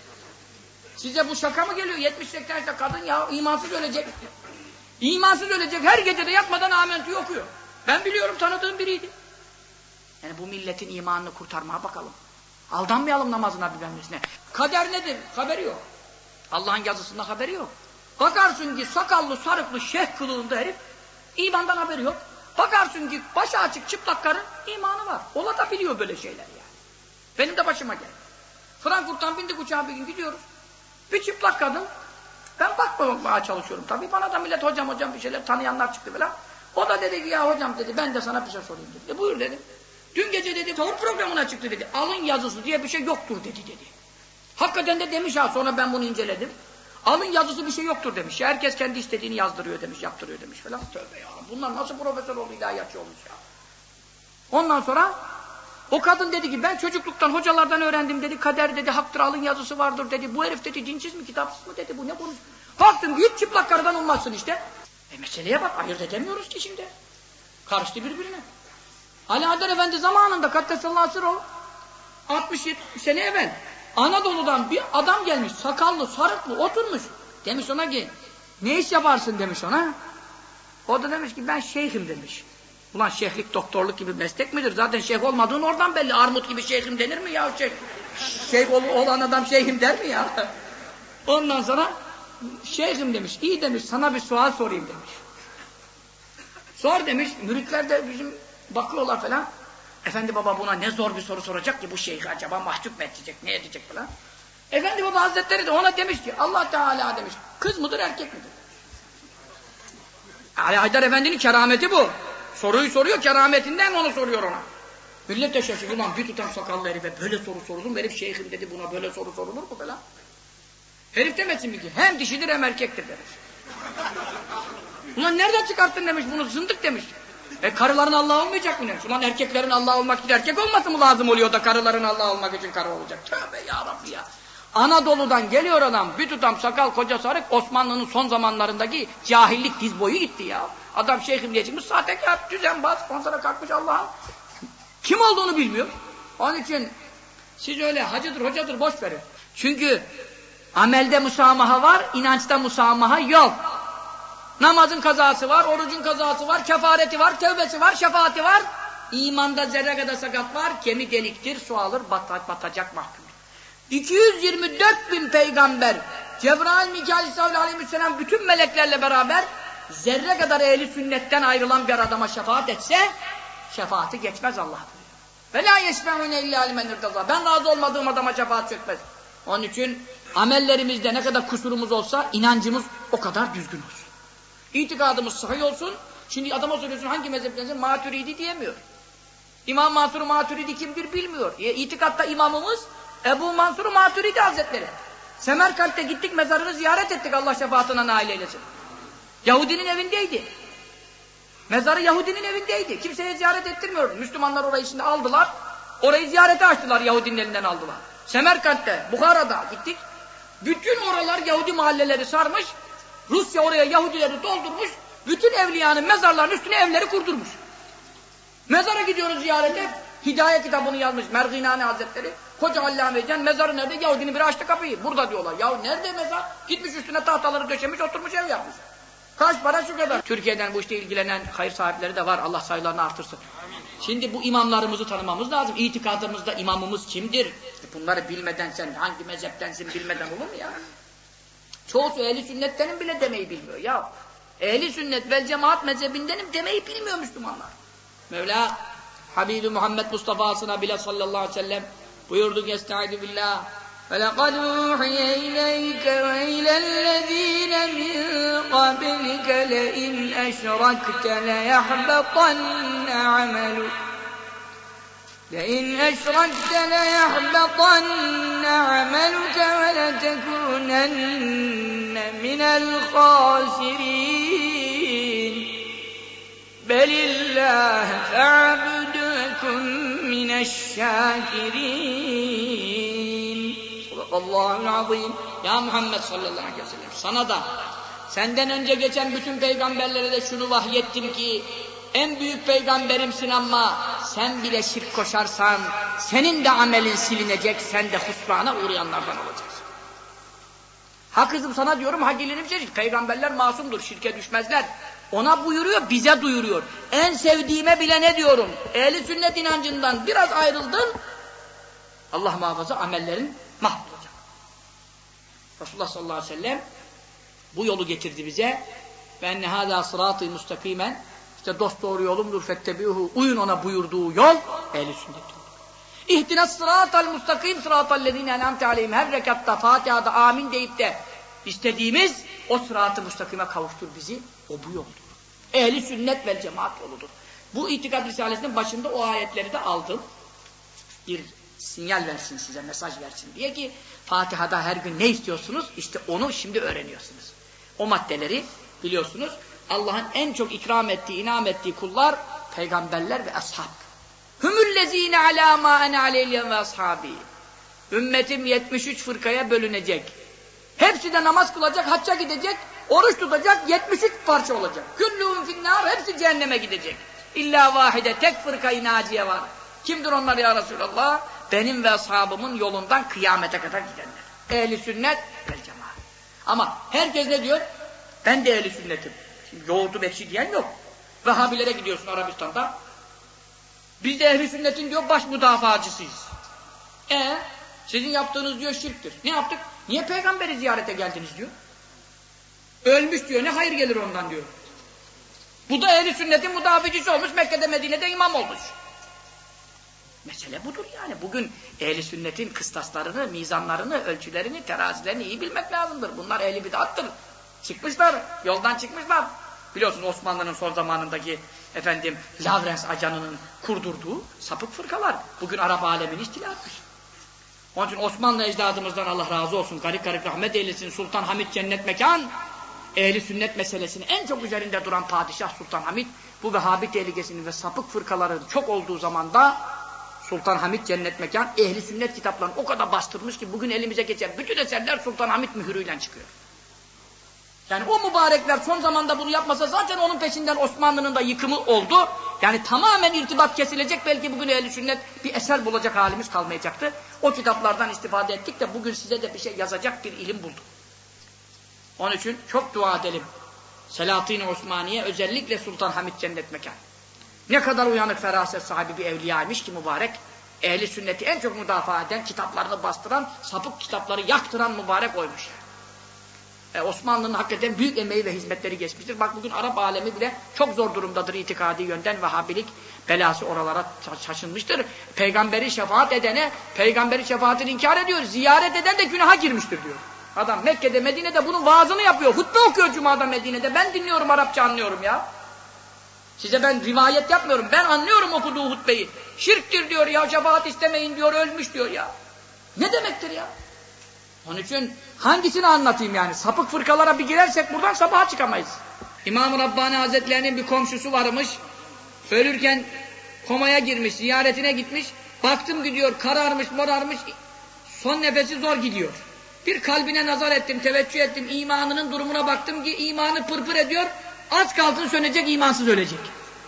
Size bu şaka mı geliyor? yetmiş seksen yaşında kadın ya imansız ölecek. İmansız ölecek. Her gece de yatmadan amentüyü okuyor. Ben biliyorum tanıdığım biriydi. Yani bu milletin imanını kurtarmaya bakalım. Aldanmayalım namazına bilmemesine. Kader nedir? Haberi yok. Allah'ın yazısında haberi yok. Bakarsın ki sakallı, sarıklı, şeyh kılığında herif, imandan haberi yok. Bakarsın ki başı açık, çıplak karı, imanı var. Ola da biliyor böyle şeyler yani. Benim de başıma geldi. Frankfurt'tan bindik uçağa bir gün gidiyoruz. Bir çıplak kadın, ben bakmamaya çalışıyorum tabii. Bana da millet hocam hocam bir şeyler tanıyanlar çıktı falan. O da dedi ki ya hocam dedi, ben de sana bir şey sorayım dedi. E buyur dedim. Dün gece dedi, tavır programına çıktı dedi. Alın yazısı diye bir şey yoktur dedi dedi. Hakikaten de demiş ha, sonra ben bunu inceledim. Alın yazısı bir şey yoktur demiş. Ya, herkes kendi istediğini yazdırıyor demiş, yaptırıyor demiş falan. Tövbe ya, bunlar nasıl profesör oldu, ilahiyatçı olmuş ya. Ondan sonra o kadın dedi ki ben çocukluktan hocalardan öğrendim dedi, kader dedi, haktır, alın yazısı vardır dedi. Bu herif dedi dinsiz mi, kitapsız mı dedi, bu ne konuş? Baktım hiç çıplak karıdan olmazsın işte. E meseleye bak, ayırt edemiyoruz ki şimdi. Karıştı birbirine. Ali Haydar Efendi zamanında Kaddesallahu Sirruhu altmış yetmiş sene evvel Anadolu'dan bir adam gelmiş, sakallı, sarıklı, oturmuş. Demiş ona ki, ne iş yaparsın demiş ona. O da demiş ki, ben şeyhim demiş. Ulan şeyhlik, doktorluk gibi meslek midir? Zaten şeyh olmadığın oradan belli. Armut gibi şeyhim denir mi ya? Şeyh, şeyh olan adam şeyhim der mi ya? Ondan sonra, şeyhim demiş, iyi demiş, sana bir sual sorayım demiş. Sor demiş, müritler de bizim bakıyorlar falan. Efendi baba buna ne zor bir soru soracak ki bu şeyh acaba mahcup mu edecek, ne edecek falan. Efendi baba hazretleri de ona demiş ki Allah Teala demiş, kız mıdır erkek midir? Ali Haydar Efendi'nin kerameti bu. Soruyu soruyor, kerametinden onu soruyor ona. Millet de şaşırıyor, ulan bir tutam sakallı herife böyle soru sorulur mu? Herif şeyhim dedi, buna böyle soru sorulur mu falan. Herif demesin mi ki hem dişidir hem erkektir demiş. Ulan nereden çıkarttın demiş, bunu zındık demiş. E karıların Allah olmayacak mı demiş. Ulan erkeklerin Allah olmak için erkek olması mı lazım oluyor da karıların Allah olmak için karı olacak. Tövbe ya Rabbi ya. Anadolu'dan geliyor adam, bir tutam sakal, koca sarık, Osmanlı'nın son zamanlarındaki cahillik diz boyu gitti ya. Adam şeyhim diye çıkmış, sahtekar, düzenbaz, ondan kalkmış Allah'ın. Kim olduğunu bilmiyor. Onun için siz öyle hacıdır, hocadır boş verin. Çünkü amelde musamaha var, inançta musamaha yok. Namazın kazası var, orucun kazası var, kefareti var, tevbesi var, şefaati var. İmanda zerre kadar sakat var, kemik deliktir, su alır, bat batacak mahkum. iki yüz yirmi dört bin peygamber, Cebrail, Mikail, İsrail aleyhisselam bütün meleklerle beraber zerre kadar ehli sünnetten ayrılan bir adama şefaat etse, şefaati geçmez Allah. Ve la yeşme'une illa limen irtaza. Ben razı olmadığım adama şefaat çökmez. Onun için amellerimizde ne kadar kusurumuz olsa inancımız o kadar düzgün olsun. İtikadımız sahih olsun. Şimdi adama soruyorsun hangi mezheptensin? Maturidi diyemiyor. İmam Mansur Maturidi kimdir bilmiyor. E, itikatta imamımız Ebu Mansur Maturidi Hazretleri. Semerkant'te gittik, mezarını ziyaret ettik, Allah şefaatine nail eylesin. Yahudinin evindeydi. Mezarı Yahudinin evindeydi. Kimseye ziyaret ettirmiyor. Müslümanlar orayı şimdi aldılar. Orayı ziyarete açtılar, Yahudinin elinden aldılar. Semerkant'te, Bukhara'da gittik. Bütün oralar Yahudi mahalleleri sarmış. Rusya oraya Yahudileri doldurmuş. Bütün evliyanın mezarlarının üstüne evleri kurdurmuş. Mezara gidiyoruz ziyarete. Hidayet kitabını yazmış Merginani Hazretleri. Koca Allame Can, mezarı nerede? Yahudinin biri açtı kapıyı. Burada diyorlar. Ya nerede mezar? Gitmiş üstüne tahtaları döşemiş, oturmuş ev yapmış. Kaç para şu kadar? Türkiye'den bu işte ilgilenen hayır sahipleri de var. Allah sayılarını artırsın. Amin. Şimdi bu imamlarımızı tanımamız lazım. İtikadımızda imamımız kimdir? Bunları bilmeden sen hangi mezheptensin bilmeden olur mu ya? Çoğusu ehli sünnettenim bile demeyi bilmiyor ya. Ehli sünnet vel cemaat mezhebindenim demeyi bilmiyor Müslümanlar. Mevla Habibi Muhammed Mustafa'sına bile sallallahu aleyhi ve sellem buyurdu ki estaizu billah ve lekad uhiye ileyke ve ilellezine min qablike le in eşrakte le yahbetanne ameluk لئن أشركت ليحبطن عملك ولتكونن من الخاسرين بل الله فاعبد وكن من الشاكرين Sadakallahu'l azim. Ya Muhammed sallallahu aleyhi ve sellem, sana da senden önce geçen bütün peygamberlere de şunu vahyettim ki en büyük peygamberimsin ama sen bile şirk koşarsan senin de amelin silinecek, sen de husrana uğrayanlardan olacaksın. Ha kızım sana diyorum, ha gelinim şey, peygamberler masumdur, şirke düşmezler. ona buyuruyor, bize duyuruyor. En sevdiğime bile ne diyorum? Ehli sünnet inancından biraz ayrıldın, Allah muhafaza amellerin mahvolacak. Resulullah sallallahu aleyhi ve sellem bu yolu getirdi bize. Ve enne hâzâ sırâtı mustakimen, işte dosdoğru yolumdur fettebi'uhu, uyun ona buyurduğu yol ehli sünnet. İhtinas sıratal mustakim sıratal lezîne en'amte aleyhim, her rekatta Fatiha'da amin deyip de istediğimiz o sırat-ı mustakime kavuştur bizi, o bu yoldur. Ehli sünnet vel cemaat yoludur. Bu itikad risalesinin başında o ayetleri de aldım. Bir sinyal versin size, mesaj versin diye ki Fatiha'da her gün ne istiyorsunuz? İşte onu şimdi öğreniyorsunuz. O maddeleri biliyorsunuz. Allah'ın en çok ikram ettiği, inam ettiği kullar peygamberler ve ashab. Hümüllezîne alâ mâ ene aleyhiyem ve ashabî. Ümmetim yetmiş üç fırkaya bölünecek. Hepsi de namaz kılacak, hacca gidecek, oruç tutacak, yetmiş üç parça olacak. Küllûhum finnâr, hepsi cehenneme gidecek. İllâ vâhide, tek fırka-i nâciye var. Kimdir onlar ya Resulallah? Benim ve ashabımın yolundan kıyamete kadar gidenler. Ehli sünnet vel cemaat. Ama herkes ne diyor? Ben de ehli sünnetim. Şimdi yoğurdu bekşi diyen yok. Vehhabilere gidiyorsun Arabistan'da. Biz de ehli sünnetin diyor baş müdafaacısıyız. E sizin yaptığınız diyor şirktir. Ne yaptık? Niye peygamberi ziyarete geldiniz diyor. Ölmüş diyor. Ne hayır gelir ondan diyor. Bu da ehli sünnetin müdaficisi olmuş. Mekke'de Medine'de imam olmuş. Mesele budur yani. Bugün ehli sünnetin kıstaslarını, mizanlarını, ölçülerini, terazilerini iyi bilmek lazımdır. Bunlar ehli bid'attır. Çıkmışlar. Yoldan çıkmışlar. Biliyorsunuz Osmanlı'nın son zamanındaki efendim Lavrens ajanının kurdurduğu sapık fırkalar. Bugün Arap alemini istila etmiş. Onun için Osmanlı ecdadımızdan Allah razı olsun. Garip garip rahmet eylesin. Sultan Hamid cennet mekan. Ehli sünnet meselesini en çok üzerinde duran padişah Sultan Hamid. Bu Vehhabi tehlikesinin ve sapık fırkaların çok olduğu zamanda Sultan Hamid cennet mekan ehli sünnet kitaplarını o kadar bastırmış ki bugün elimize geçen bütün eserler Sultan Hamid mührüyle çıkıyor. Yani o mübarekler son zamanda bunu yapmasa zaten onun peşinden Osmanlı'nın da yıkımı oldu. Yani tamamen irtibat kesilecek, belki bugün ehl-i sünnet bir eser bulacak halimiz kalmayacaktı. O kitaplardan istifade ettik de bugün size de bir şey yazacak bir ilim bulduk. Onun için çok dua edelim. Selahattin-i Osmaniye özellikle Sultan Hamid cennet mekan. Ne kadar uyanık feraset sahibi bir evliyaymış ki mübarek. Ehli sünneti en çok müdafaa eden, kitaplarını bastıran, sapık kitapları yaktıran mübarek oymuş. E, Osmanlı'nın hakikaten büyük emeği ve hizmetleri geçmiştir. Bak bugün Arap alemi bile çok zor durumdadır itikadi yönden. Vehhabilik belası oralara şaşınmıştır. Peygamberi şefaat edene, peygamberi şefaatini inkar ediyor. Ziyaret eden de günaha girmiştir diyor. Adam Mekke'de, Medine'de bunun vaazını yapıyor. Hutbe okuyor Cuma'da Medine'de. Ben dinliyorum, Arapça anlıyorum ya. Size ben rivayet yapmıyorum. Ben anlıyorum okuduğu hutbeyi. Şirktir diyor ya, şefaat istemeyin diyor, ölmüş diyor ya. Ne demektir ya? Onun için hangisini anlatayım yani? Sapık fırkalara bir girersek buradan sabaha çıkamayız. İmam-ı Rabbani Hazretlerinin bir komşusu varmış. Ölürken komaya girmiş, ziyaretine gitmiş. Baktım gidiyor, kararmış, morarmış. Son nefesi zor gidiyor. Bir kalbine nazar ettim, teveccüh ettim. İmanının durumuna baktım ki imanı pırpır ediyor. Az kalsın sönecek, imansız ölecek.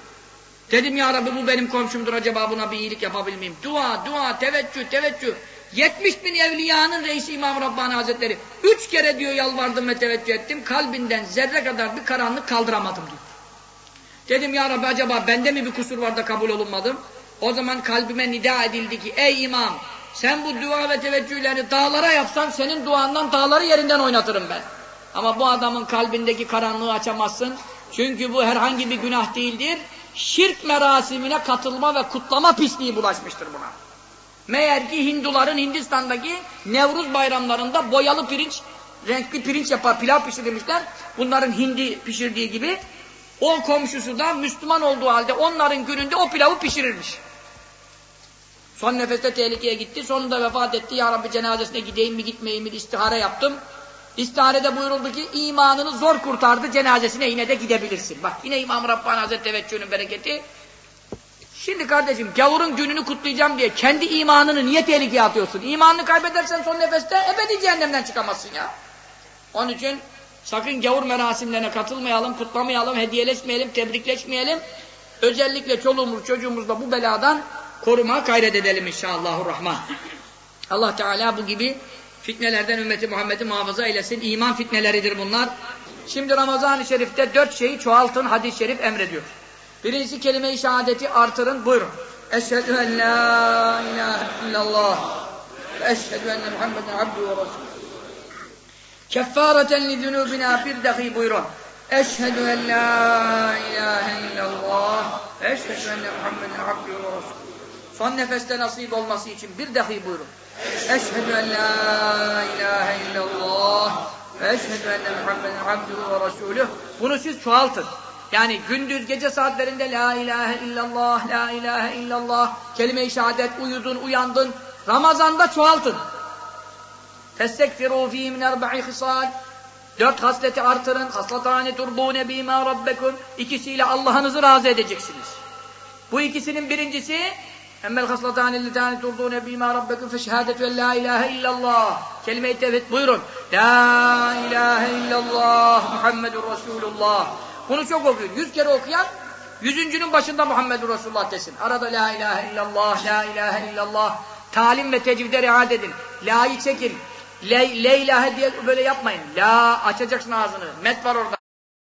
Dedim ya Rabbi bu benim komşumdur, acaba buna bir iyilik yapabilir miyim? Dua, dua, teveccüh, teveccüh. yetmiş bin evliyanın reisi İmam Rabbani Hazretleri. Üç kere diyor yalvardım ve teveccüh ettim. Kalbinden zerre kadar bir karanlık kaldıramadım diyor. Dedim ya Rabbi acaba bende mi bir kusur var da kabul olunmadım? O zaman kalbime nida edildi ki ey imam sen bu dua ve teveccühleri dağlara yapsan senin duandan dağları yerinden oynatırım ben. Ama bu adamın kalbindeki karanlığı açamazsın. Çünkü bu herhangi bir günah değildir. Şirk merasimine katılma ve kutlama pisliği bulaşmıştır buna. Meğer ki Hinduların Hindistan'daki Nevruz bayramlarında boyalı pirinç, renkli pirinç yapar, pilav pişirirmişler. Bunların hindi pişirdiği gibi o komşusu da Müslüman olduğu halde onların gününde o pilavı pişirirmiş. Son nefeste tehlikeye gitti, sonunda vefat etti. Ya Rabbi cenazesine gideyim mi gitmeyeyim mi istihare yaptım. İstiharede buyuruldu ki imanını zor kurtardı, cenazesine yine de gidebilirsin. Bak yine İmam Rabbani Hazretleri teveccühünün bereketi. Şimdi kardeşim gavurun gününü kutlayacağım diye kendi imanını niye tehlikeye atıyorsun? İmanını kaybedersen son nefeste ebedi cehennemden çıkamazsın ya. Onun için sakın gavur merasimlerine katılmayalım, kutlamayalım, hediyeleşmeyelim, tebrikleşmeyelim. Özellikle çoluğumuz çocuğumuzla bu beladan koruma gayret edelim inşallahurrahman. Allah Teala bu gibi fitnelerden ümmeti Muhammed'i muhafaza eylesin. İman fitneleridir bunlar. Şimdi Ramazan-ı Şerif'te dört şeyi çoğaltın, hadis-i şerif emrediyor. Birincisi kelime-i şehadeti artırın, buyurun. Eşhedü en la ilahe illallah ve eşhedü enne Muhammeden abduhu ve resulüh. Keffâreten li zunûbina, bir dahi buyurun. Eşhedü en la ilahe illallah ve eşhedü enne Muhammeden abduhu ve resulüh. Son nefeste nasip olması için bir dahi buyurun. Eşhedü en la ilahe illallah ve eşhedü enne Muhammeden abduhu ve resulüh. Bunu siz çoğaltın. Yani gündüz gece saatlerinde la ilahe illallah, la ilahe illallah, kelime-i şehadet, uyudun, uyandın. Ramazan'da çoğaltın. Festekfirû fî min erba'i hisâl. Dört hasleti artırın. Haslatâne turbûne bîmâ rabbekum. İkisiyle Allah'ınızı razı edeceksiniz. Bu ikisinin birincisi emmel haslatâne litâne turbûne bîmâ rabbekum fe şehâdetu en la ilahe illallah. Kelime-i tevhid, buyurun. La ilahe illallah Muhammedur Resulullah. Bunu çok okuyun. Yüz kere okuyan, yüzüncünün başında Muhammedur Resulullah desin. Arada la ilahe illallah, la ilahe illallah. Talim ve tecvide riayet edin. La'yı çekin. Le, le ilahe diye böyle yapmayın. La, açacaksın ağzını. Met var orada.